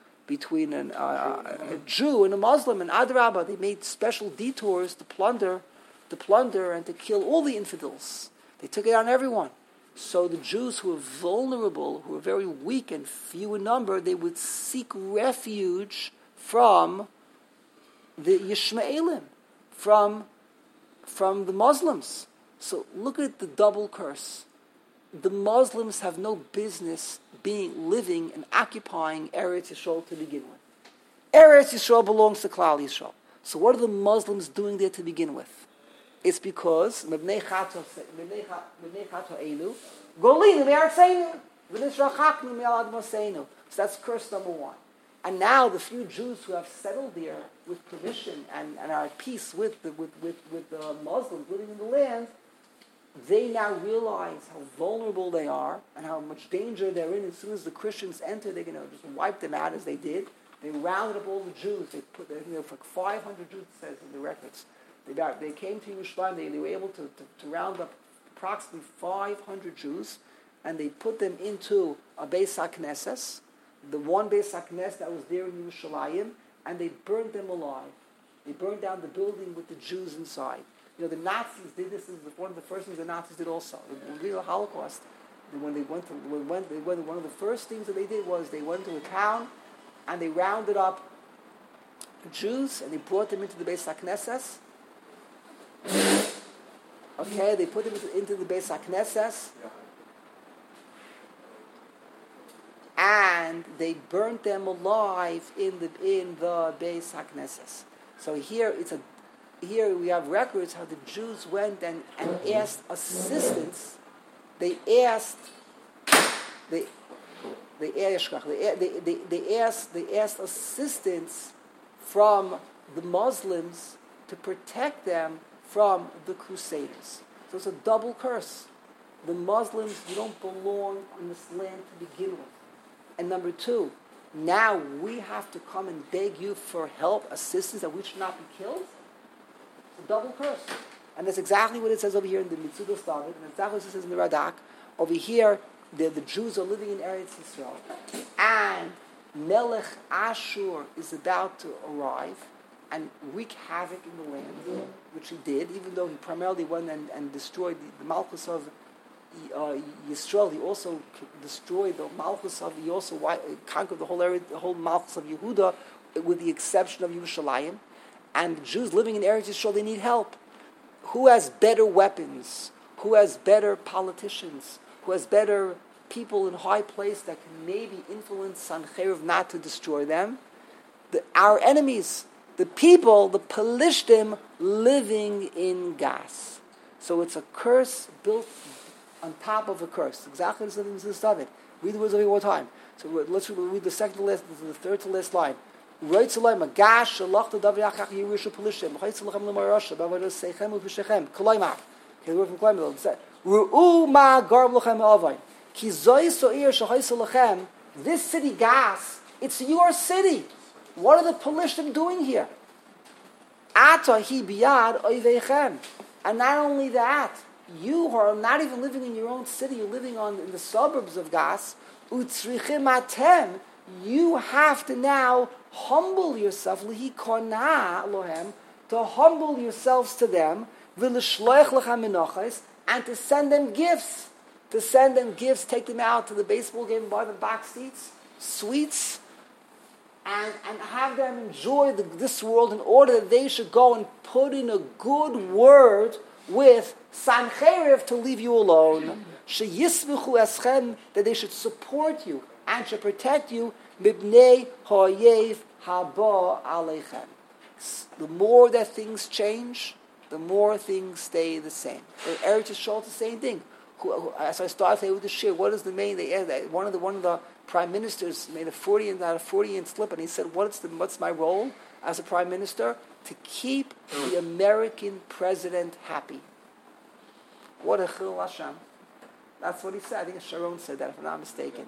A: Jew and a Muslim, and Adrabah, they made special detours to plunder and to kill all the infidels. They took it on everyone. So the Jews who were vulnerable, who were very weak and few in number, they would seek refuge from the Yishmaelim, from the Muslims. So look at the double curse. The Muslims have no business living and occupying Eretz Yisrael to begin with. Eretz Yisrael belongs to Klal Yisrael. So what are the Muslims doing there to begin with? It's because Mebnei Chato Elu Golinu Me'artzeinu V'nisrachaknu Me'al Admoseinu. So that's curse number one. And now the few Jews who have settled there with permission and are at peace with the Muslims living in the land, they now realize how vulnerable they are and how much danger they're in. As soon as the Christians enter, they're going to just wipe them out as they did. They rounded up all the Jews. They put, for 500 Jews, it says in the records. They came to Yerushalayim. They were able to round up approximately 500 Jews, and they put them into a Beis HaKnesses, the one Beis HaKnesses that was there in Yerushalayim, and they burned them alive. They burned down the building with the Jews inside. The Nazis did this. This is one of the first things the Nazis did also. During the Holocaust, one of the first things that they did was they went to a town and they rounded up Jews and they brought them into the Beis HaKnesses. Okay, they put them into the Beis HaKnesses and they burnt them alive in the Beis HaKnesses. So here we have records how the Jews went and asked assistance. They asked assistance from the Muslims to protect them from the Crusaders. So it's a double curse. the Muslims, you don't belong in this land to begin with. And number two, now we have to come and beg you for help, assistance, that we should not be killed? It's a double curse. And that's exactly what it says over here in the Mitzudas David, and exactly what it says in the Radak. Over here, the Jews are living in Eretz Yisrael, and Melech Ashur is about to arrive and wreak havoc in the land, which he did, even though he primarily went and destroyed the Malchus of Yisrael. He also destroyed the Malchus of, he also conquered the whole area, the whole Malchus of Yehuda, with the exception of Yerushalayim. And the Jews living in Eretz Yisrael, they need help. Who has better weapons? Who has better politicians? Who has better people in high place that can maybe influence Sancheriv not to destroy them? Our enemies, the people, the Pelishtim, living in Gas. So it's a curse built on top of a curse. Exactly the same as David. Read the words over here one time. So let's read the second to last, the third to last line. Right to line, Gash, Shalach to David Achach Yerusha Pelishtim. Chaytz Lechem Lemarasha. Bavada Seichem Uvishechem. Kolaimach. Okay, the word from Kolaimach. Ru'u Ma Garb Lechem Avay. Ki Zoy So'ir Shachaytz Lechem. This city, Gas, it's your city. What are the Pelishtim doing here? Ata Hi Biyad Oiveichem. And not only that, you are not even living in your own city, you're living in the suburbs of Gas. Utzrichim Atem. You have to now humble yourself, lihi kona lohem, to humble yourselves to them, v'lishloich lecha menachos, and to send them gifts. To send them gifts, take them out to the baseball game, buy them box seats, sweets, and have them enjoy this world in order that they should go and put in a good word with Sancheriv to leave you alone. Sheyismichu eschem, that they should support you and should protect you, mibnei ha'yev haba aleichem. The more that things change, the more things stay the same. Eretz Yisrael, the same thing. As I started with the shir, what is the main? One of the prime ministers made a 40-inch slip, and he said, "What's my role as a prime minister? To keep the American president happy." What a chil Hashem. That's what he said. I think Sharon said that, if I'm not mistaken.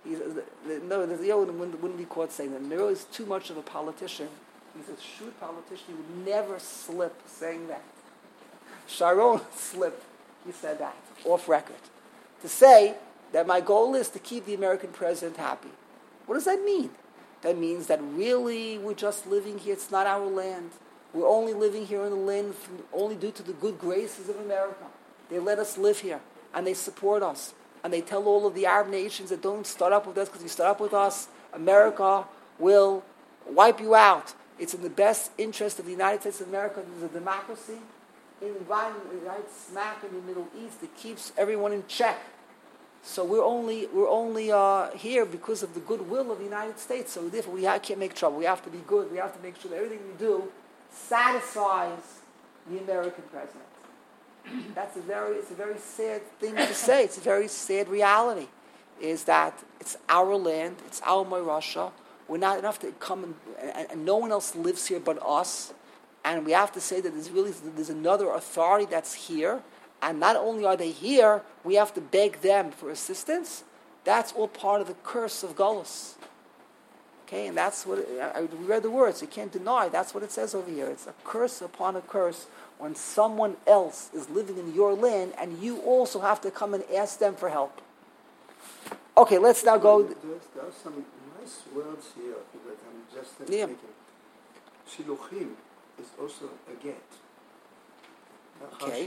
A: The Yoda wouldn't be caught saying that. Nero is too much of a politician. He's a shrewd politician. He would never slip saying that. Sharon slipped. He said that, off record. To say that my goal is to keep the American president happy. What does that mean? That means that really we're just living here. It's not our land. We're only living here in the land only due to the good graces of America. They let us live here, and they support us. And they tell all of the Arab nations that don't start up with us, because if you start up with us, America will wipe you out. It's in the best interest of the United States of America. There's a democracy right smack in the Middle East that keeps everyone in check. So we're only here because of the goodwill of the United States. So therefore we can't make trouble. We have to be good. We have to make sure that everything we do satisfies the American president. It's a very sad thing to say. It's a very sad reality. Is that it's our land, it's our Morasha. We're not enough to come and no one else lives here but us. And we have to say that there's another authority that's here. And not only are they here, we have to beg them for assistance. That's all part of the curse of Golus. Okay, and that's what we read the words. You can't deny. That's what it says over here. It's a curse upon a curse when someone else is living in your land, and you also have to come and ask them for help. Okay, let's now go.
B: There are some nice words here that I'm just thinking. Shiluchim is also a get.
A: Okay.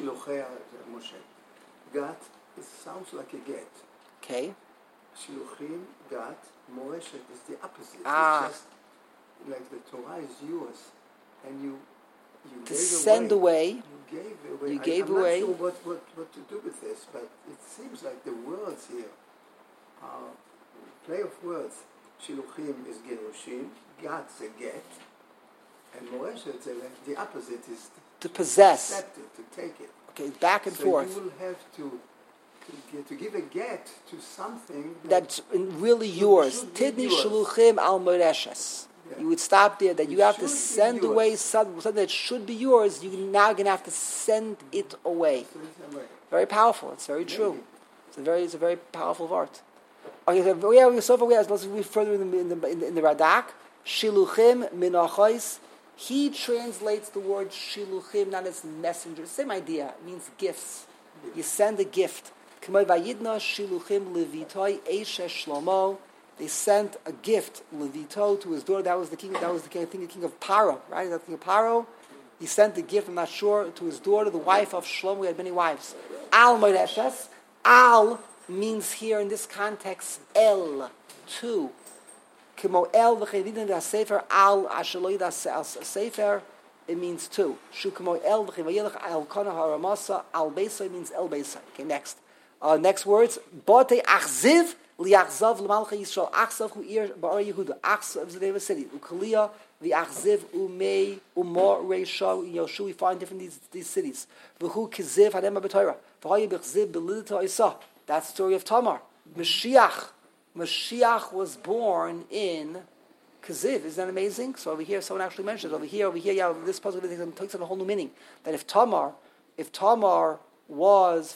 B: Gat, it sounds like a get.
A: Okay.
B: Shiluchim, gat, moreshet is the opposite.
A: Ah.
B: It's just like the Torah is yours, and you
A: To
B: gave
A: send away.
B: You gave away. I'm not sure what to do with this, but it seems like the words here are play of words. Shiluchim is Gerushim, Gat's a get, and Moreshet, the opposite is
A: To possess.
B: to accept it, to take it.
A: Okay, back and forth.
B: So you will have to give a get to something
A: That's really yours. Tidni shluchim al moreshes. You would stop there, that you have to send away something that should be yours. You're now going to have to send it away. Very powerful. It's very true. It's a very powerful word. Okay, so far let's read further in the Radak. Shiluchim minachos. He translates the word shiluchim not as messenger. Same idea. It means gifts. You send a gift. K'may vayidna shiluchim levitoi eshe shlomo. They sent a gift, Levito, to his daughter. That was the king. That was the king. I think the king of Paro, right? That's the king of Paro. He sent the gift. I'm not sure, to his daughter, the wife of Shlomo. He had many wives. Al Moreshes. Al means here in this context El, two. Kimo El v'chedidin v'asefer Al Asheloid Sefer. It means two. Shu kimo El v'chevayilach Al Kana Haramasa Al Beisai means El Beisai. Okay, next. Next words. Bote Achziv. Liachzav l'malcha Yisrael achzav hu ir ba'ar Yehuda achzav is the name of a city ukalia v'achziv umei umor reisha in Yoshu we find different these cities v'hu kiziv hadem b'Torah v'hayu b'chziv b'lidta isa. That's the story of Tamar. Mashiach was born in Kiziv. Isn't that amazing? So over here someone actually mentions over here yeah, this puzzle takes on a whole new meaning that if Tamar was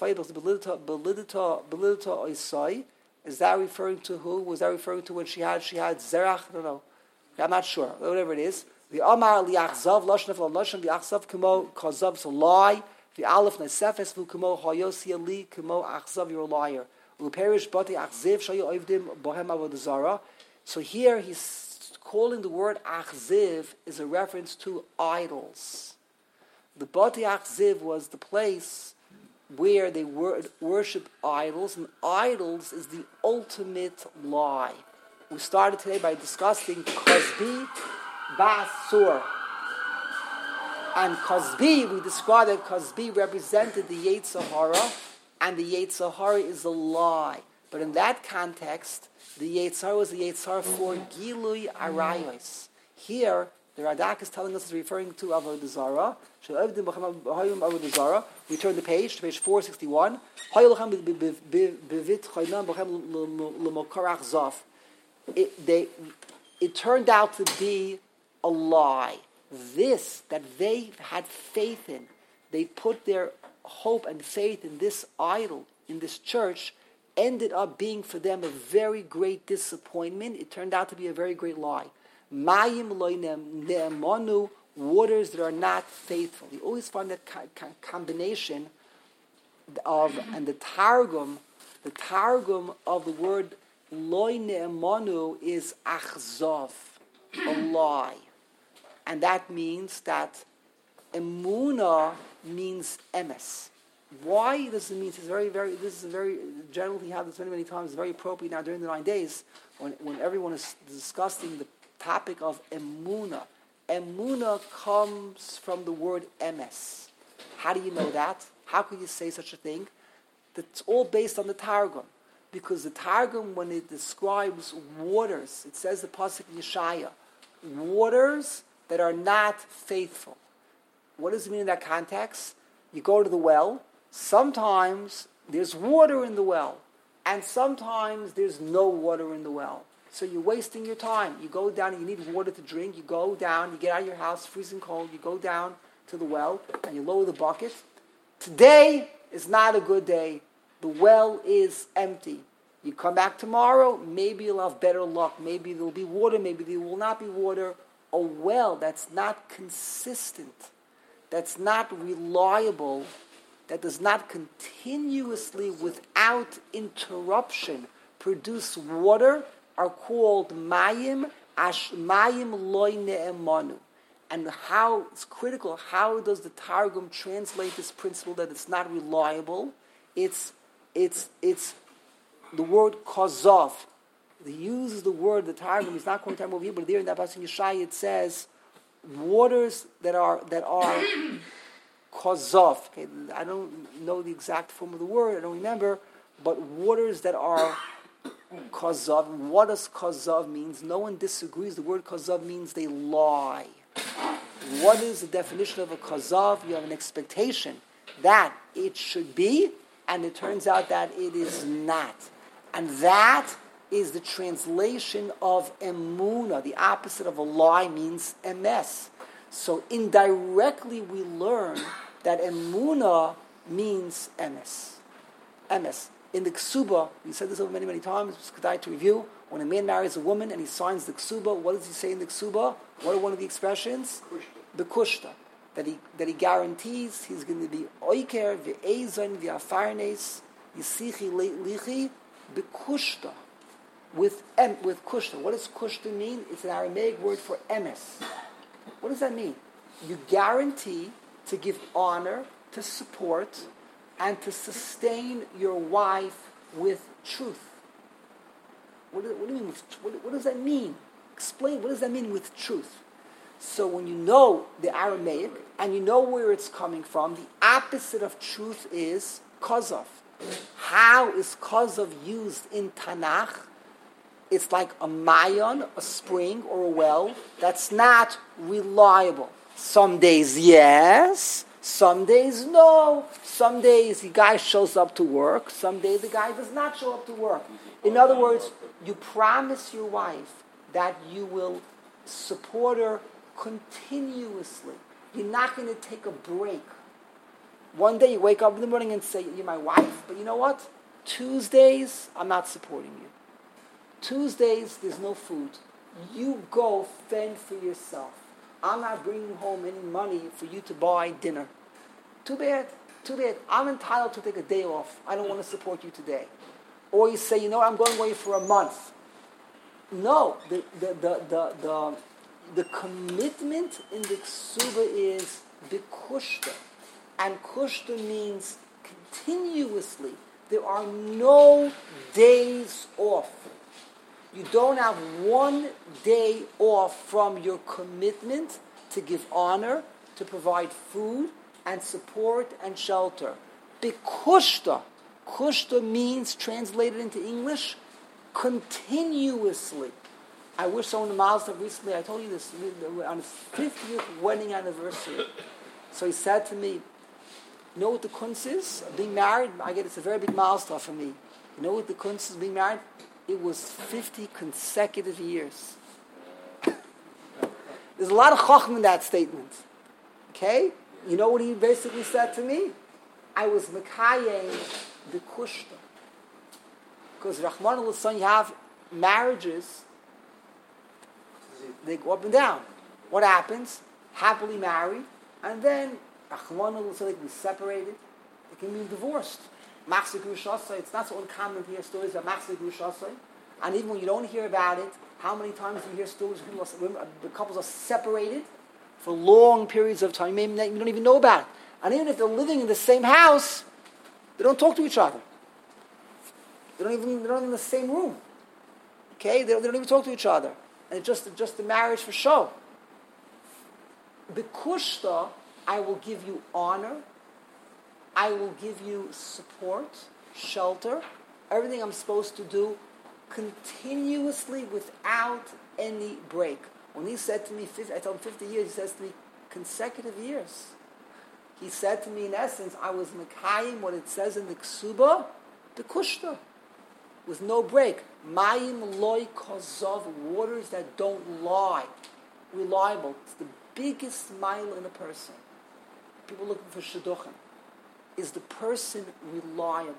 A: b'lidta isai. Is that referring to who? Was that referring to when she had Zerach? I don't know. I'm not sure. Whatever it is. The Amar liachzav lashon lashon liachzav kamo kazav so lie. The Aleph nesefes vu kamo hayosi li kamo achzav you're a liar. Uperish bati achziv shayu oivdim bohem avodah. So here he's calling the word achziv is a reference to idols. The bati achziv was the place where they worship idols, and idols is the ultimate lie. We started today by discussing Kozbi Basur. And Kozbi, we described that Kozbi represented the Yetzer Hara, and the Yetzer Hara is a lie. But in that context, the Yetzer Hara was the Yetzer Hara for Gilui Arayos. Here, the Radak is telling us it's referring to Avodah Zarah. We turn the page to page 461. It turned out to be a lie. This that they had faith in, they put their hope and faith in this idol, in this church, ended up being for them a very great disappointment. It turned out to be a very great lie. Mayim loy ne'emanu, waters that are not faithful. You always find that combination of, and the targum of the word loy ne'emanu is achzav, a lie. And that means that emuna means emes. Why does it mean? This is very generally how this many times. It's very appropriate now during the 9 days when everyone is discussing the topic of emuna. Emuna comes from the word emes. How do you know that? How can you say such a thing? That's all based on the Targum. Because the Targum, when it describes waters, it says the pasuk in Yeshaya, waters that are not faithful. What does it mean in that context? You go to the well, sometimes there's water in the well, and sometimes there's no water in the well. So you're wasting your time. You go down, you need water to drink, you go down, you get out of your house, freezing cold, you go down to the well, and you lower the bucket. Today is not a good day. The well is empty. You come back tomorrow, maybe you'll have better luck. Maybe there'll be water, maybe there will not be water. A well that's not consistent, that's not reliable, that does not continuously, without interruption, produce water, are called mayim loy ne'emanu. And how it's critical, how does the Targum translate this principle that it's not reliable? It's the word kozov. He uses the word, the Targum, he's not quoting Targum over here, but there in that passage in Yeshaya it says waters that are kozov. Okay, I don't know the exact form of the word, I don't remember, but waters that are kozov. What does kozov means? No one disagrees. The word kozov means they lie. What is the definition of a kozov? You have an expectation that it should be, and it turns out that it is not. And that is the translation of emuna. The opposite of a lie means emes. So indirectly we learn that emuna means emes. Emes. In the ksuba, we said this over many, many times, it's good to review. When a man marries a woman and he signs the ksuba, what does he say in the ksuba? What are one of the expressions?
B: Kushta.
A: The kushta. That he guarantees he's going to be oiker, v'ezon, v'afarnes, yisichi lichi, b'kushta. With kushta. What does kushta mean? It's an Aramaic word for emes. What does that mean? You guarantee to give honor, to support, and to sustain your wife with truth. What do you mean? What does that mean? Explain. What does that mean with truth? So when you know the Aramaic and you know where it's coming from, the opposite of truth is kozov. How is kozov used in Tanakh? It's like a mayon, a spring, or a well that's not reliable. Some days yes, some days no. Some days the guy shows up to work, some days the guy does not show up to work. In other words, you promise your wife that you will support her continuously. You're not going to take a break. One day you wake up in the morning and say, you're my wife, but you know what? Tuesdays, I'm not supporting you. Tuesdays, there's no food. You go fend for yourself. I'm not bringing home any money for you to buy dinner. Too bad. I'm entitled to take a day off. I don't want to support you today. Or you say, you know what, I'm going away for a month. No, the commitment in the ksuba is bikushta. And kushta means continuously. There are no days off. You don't have one day off from your commitment to give honor, to provide food and support and shelter. Bikushta. Kushta means, translated into English, continuously. I wish someone in Malta recently, I told you this, on his 50th wedding anniversary. So he said to me, you know what the kunz is? Being married, it's a very big milestone for me. You know what the kunz is, being married? It was 50 consecutive years. There's a lot of chacham in that statement. Okay? You know what he basically said to me? I was mekayem the kushta. Because Rahman al-San, you have marriages, they go up and down. What happens? Happily married, and then Rahman al-San, they can be separated, they can be divorced. Machzik Rushasai, it's not so uncommon to hear stories about Machzik Rushasai. And even when you don't hear about it, how many times do you hear stories where the couples are separated for long periods of time? Maybe you don't even know about it. And even if they're living in the same house, they don't talk to each other. They're not even in the same room. Okay? They don't even talk to each other. And it's just the marriage for show. The kushta, I will give you honor. I will give you support, shelter, everything I'm supposed to do continuously without any break. When he said to me, I told him 50 years, he says to me, consecutive years. He said to me, in essence, I was mekayim, what it says in the ksuba, the kushta, with no break. Mayim loy kozov, waters that don't lie, reliable. It's the biggest mile in a person. People looking for shidduchim. Is the person reliable?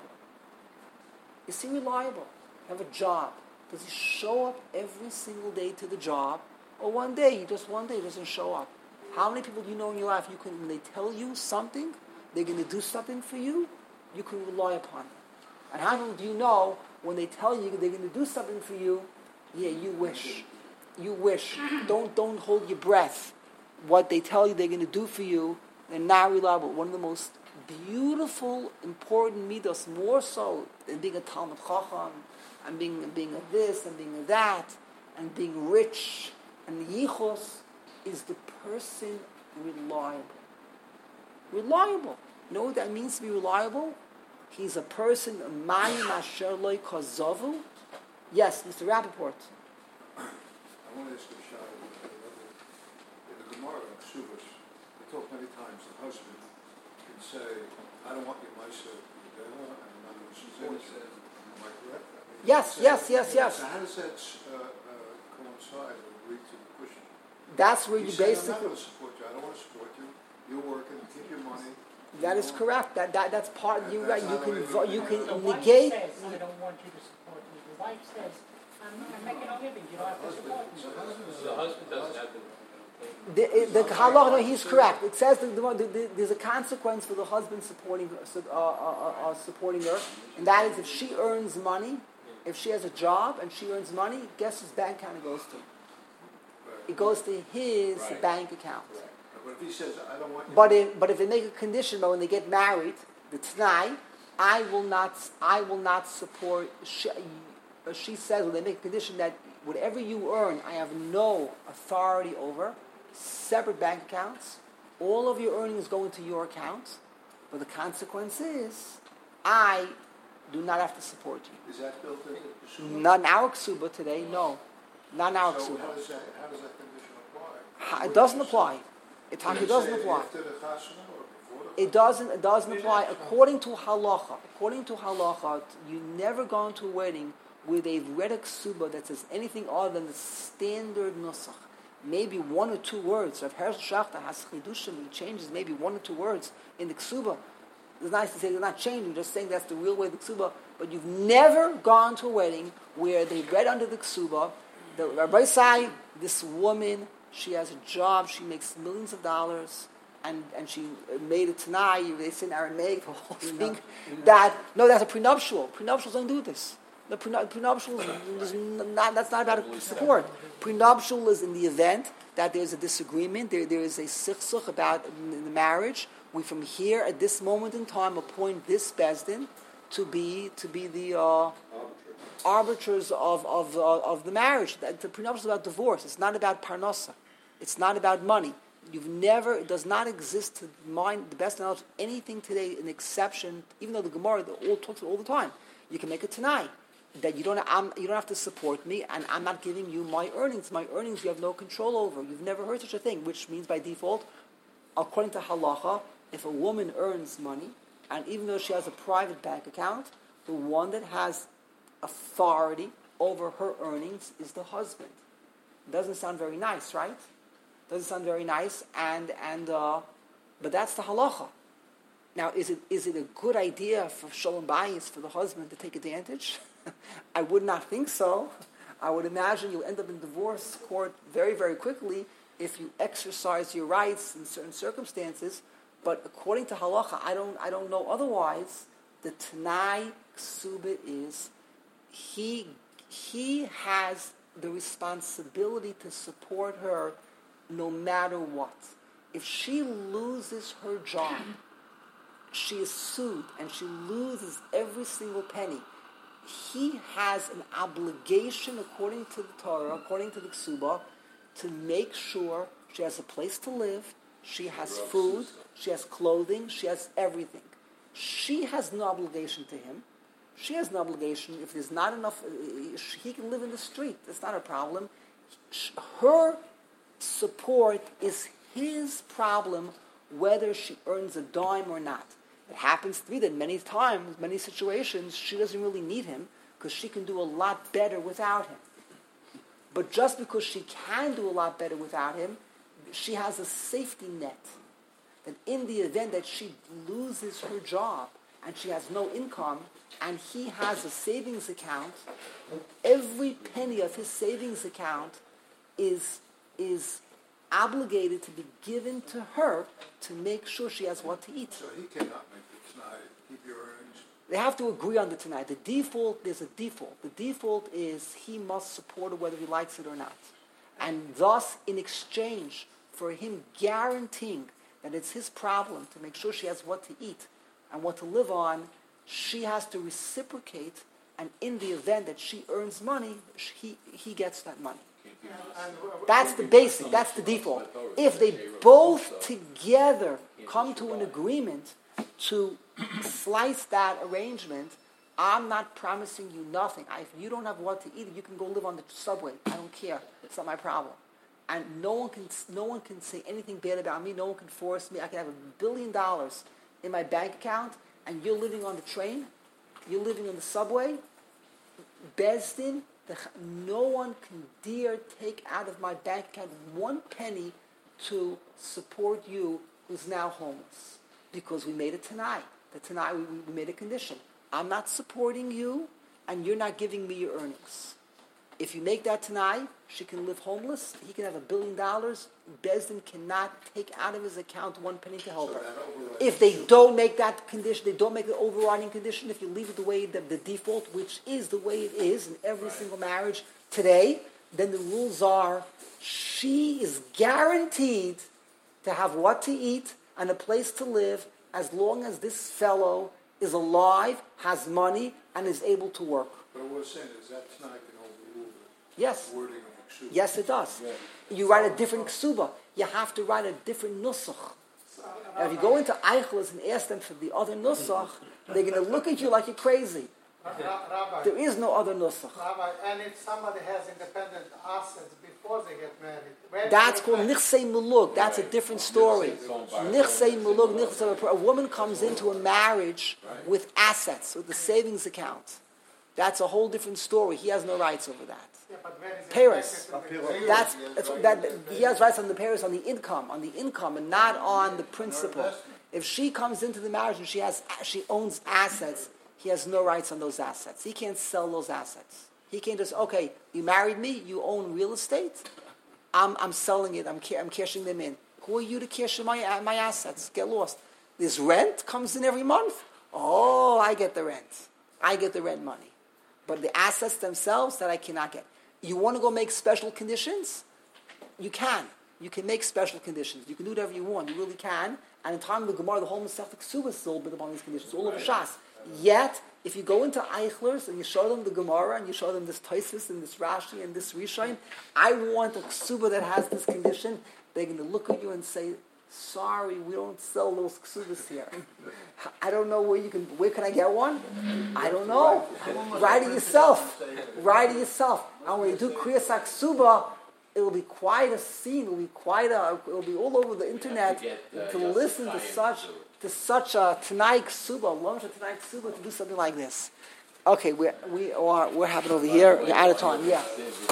A: Is he reliable? Have a job. Does he show up every single day to the job? Or one day he doesn't show up? How many people do you know in your life when they tell you something, they're going to do something for you, you can rely upon them? And how many do you know when they tell you they're going to do something for you, yeah, you wish. You wish. Don't hold your breath. What they tell you they're going to do for you, they're not reliable. One of the most beautiful, important midos, more so than being a Talmud Chacham, and being a this, and being a that, and being rich, and the yichos, is the person reliable. Reliable. You know what that means to be reliable? He's a person, mayim asher loy kazavu. Yes, Mr. Rappaport.
D: I want to ask you a shot. In the Gemara on Ksubas, we talk many times the husband can say, I don't want your Maisa and I'm not going to say it. Am I correct?
A: Yes.
D: So how does that coincide or agree to the question?
A: That's where you
D: said,
A: basically...
D: I'm not going to support you. I don't want to support you. You're working, keep your money.
A: That is correct. That's part. You're right. You can
E: The
A: negate.
E: wife says, I don't want you to support me. The wife says, I'm making a living. You don't have to support me.
C: The husband doesn't have to.
A: The halacha, no, he's correct. It says that there's a consequence for the husband supporting her, and that is if she earns money, if she has a job and she earns money, guess whose bank account it goes to? It goes to his bank account.
D: But if he says, I don't want you.
A: But if they make a condition, but when they get married, the t'nai, I will not support. She says when they make a condition that whatever you earn, I have no authority over. Separate bank accounts. All of your earnings go into your account, but the consequence is I do not have to support you.
D: Is that built into the ksuba?
A: Not in our ksuba today. No, not in our
D: So
A: ksuba.
D: how does that condition apply?
A: It doesn't apply. It
D: Does it
A: doesn't
D: say
A: apply.
D: After the chasana or before the
A: It doesn't apply according to halacha. According to halacha, you never go into a wedding where they've read a ksuba that says anything other than the standard nusach. Maybe one or two words. Rav Hershel Shachta has chidushim. He changes maybe one or two words in the ksuba. It's nice to say they're not changing, just saying that's the real way of the ksuba. But you've never gone to a wedding where they read under the ksuba, the rabbi say, this woman, she has a job, she makes millions of dollars, and she made it tonight. They say in Aramaic, the whole thing. That's a prenuptial. Prenuptials don't do this. The prenuptial is not. That's not about support. Prenuptial is in the event that there's a disagreement. There is a sichsuch about the marriage. We from here at this moment in time appoint this bezdin to be the arbiters of the marriage. The prenuptial is about divorce. It's not about parnasa. It's not about money. It does not exist to the best knowledge anything today an exception. Even though the Gemara all talks all the time, you can make it tonight. That you don't have to support me, and I'm not giving you my earnings. My earnings you have no control over. You've never heard such a thing, which means by default, according to halacha, if a woman earns money, and even though she has a private bank account, the one that has authority over her earnings is the husband. Doesn't sound very nice, right? Doesn't sound very nice, but that's the halacha. Now, is it a good idea for shalom bayis for the husband to take advantage? I would not think so. I would imagine you'll end up in divorce court very, very quickly if you exercise your rights in certain circumstances. But according to halacha, I don't know otherwise. The Tanai Ksuba is he has the responsibility to support her no matter what. If she loses her job, she is sued and she loses every single penny. He has an obligation, according to the Torah, according to the Ksuba, to make sure she has a place to live, she has food, she has clothing, she has everything. She has no obligation to him. She has no obligation. If there's not enough, he can live in the street. That's not a problem. Her support is his problem, whether she earns a dime or not. It happens to be that many times, many situations, she doesn't really need him because she can do a lot better without him. But just because she can do a lot better without him, she has a safety net. That in the event that she loses her job and she has no income and he has a savings account, every penny of his savings account is obligated to be given to her to make sure she has what to eat.
D: So he cannot make the tonight, keep your earnings.
A: They have to agree on the tonight. The default, there's a default. The default is he must support her whether he likes it or not. And thus, in exchange for him guaranteeing that it's his problem to make sure she has what to eat and what to live on, she has to reciprocate, and in the event that she earns money, he gets that money. That's the basic, that's the default. If they both together come to an agreement to slice that arrangement, I'm not promising you nothing. If you don't have what to eat, you can go live on the subway. I don't care. It's not my problem. And no one can say anything bad about me. No one can force me. I can have $1 billion in my bank account, and you're living on the train, you're living on the subway. Bezdin, no one can dare take out of my bank account one penny to support you who's now homeless. Because we made it tonight. Tonight we made a condition. I'm not supporting you, and you're not giving me your earnings. If you make that tonight, she can live homeless. He can have $1 billion. Bezdin cannot take out of his account 1 penny to help her. If they don't make that condition, they don't make the overriding condition, if you leave it the way, the default, which is the way it is in every single marriage today, then the rules are she is guaranteed to have what to eat and a place to live as long as this fellow is alive, has money, and is able to work.
D: But what we're saying is that tonight can overrule the
A: Yes.
D: wording of Ksuba.
A: Yes, it does. You write a different ksuba. You have to write a different nusach. Now, if you go into Eichler's and ask them for the other nusach, they're going to look at you like you're crazy.
F: Rabbi,
A: There is no other nusach.
F: Rabbi, and if somebody has independent assets before they get married, where
A: That's
F: do
A: called
F: they-
A: nichsei mulug. That's a different story. Nichsei mulug. A woman comes into a marriage with assets, with a savings account. That's a whole different story. He has no rights over that.
F: Yeah, but where is it
A: Paris.
F: connected to the-
A: That he has rights on the parents on the income, and not on the principal. If she comes into the marriage and she owns assets, he has no rights on those assets. He can't sell those assets. He can't just, okay, you married me, you own real estate, I'm selling it, I'm cashing them in. Who are you to cash in my assets? Get lost. This rent comes in every month. Oh, I get the rent. I get the rent money. But the assets themselves that I cannot get. You want to go make special conditions? You can. You can make special conditions. You can do whatever you want. You really can. And in time of the Gemara, the whole Masechta Ksuba is still built upon these conditions, all over Shas. Yet, if you go into Eichler's and you show them the Gemara and you show them this Tosfos and this Rashi and this Rishon, I want a Ksuba that has this condition, they're going to look at you and say, sorry, we don't sell those Ksubas here. I don't know where can I get one? I don't know. Write it yourself. Write it yourself. And when you do Kriyas HaKsuba, it will be quite a scene. It will be all over the internet to listen to such a Tanai Ksuba, lunch of Tanai Ksuba, to do something like this. Okay, we're having over here. We're out of time. Yeah.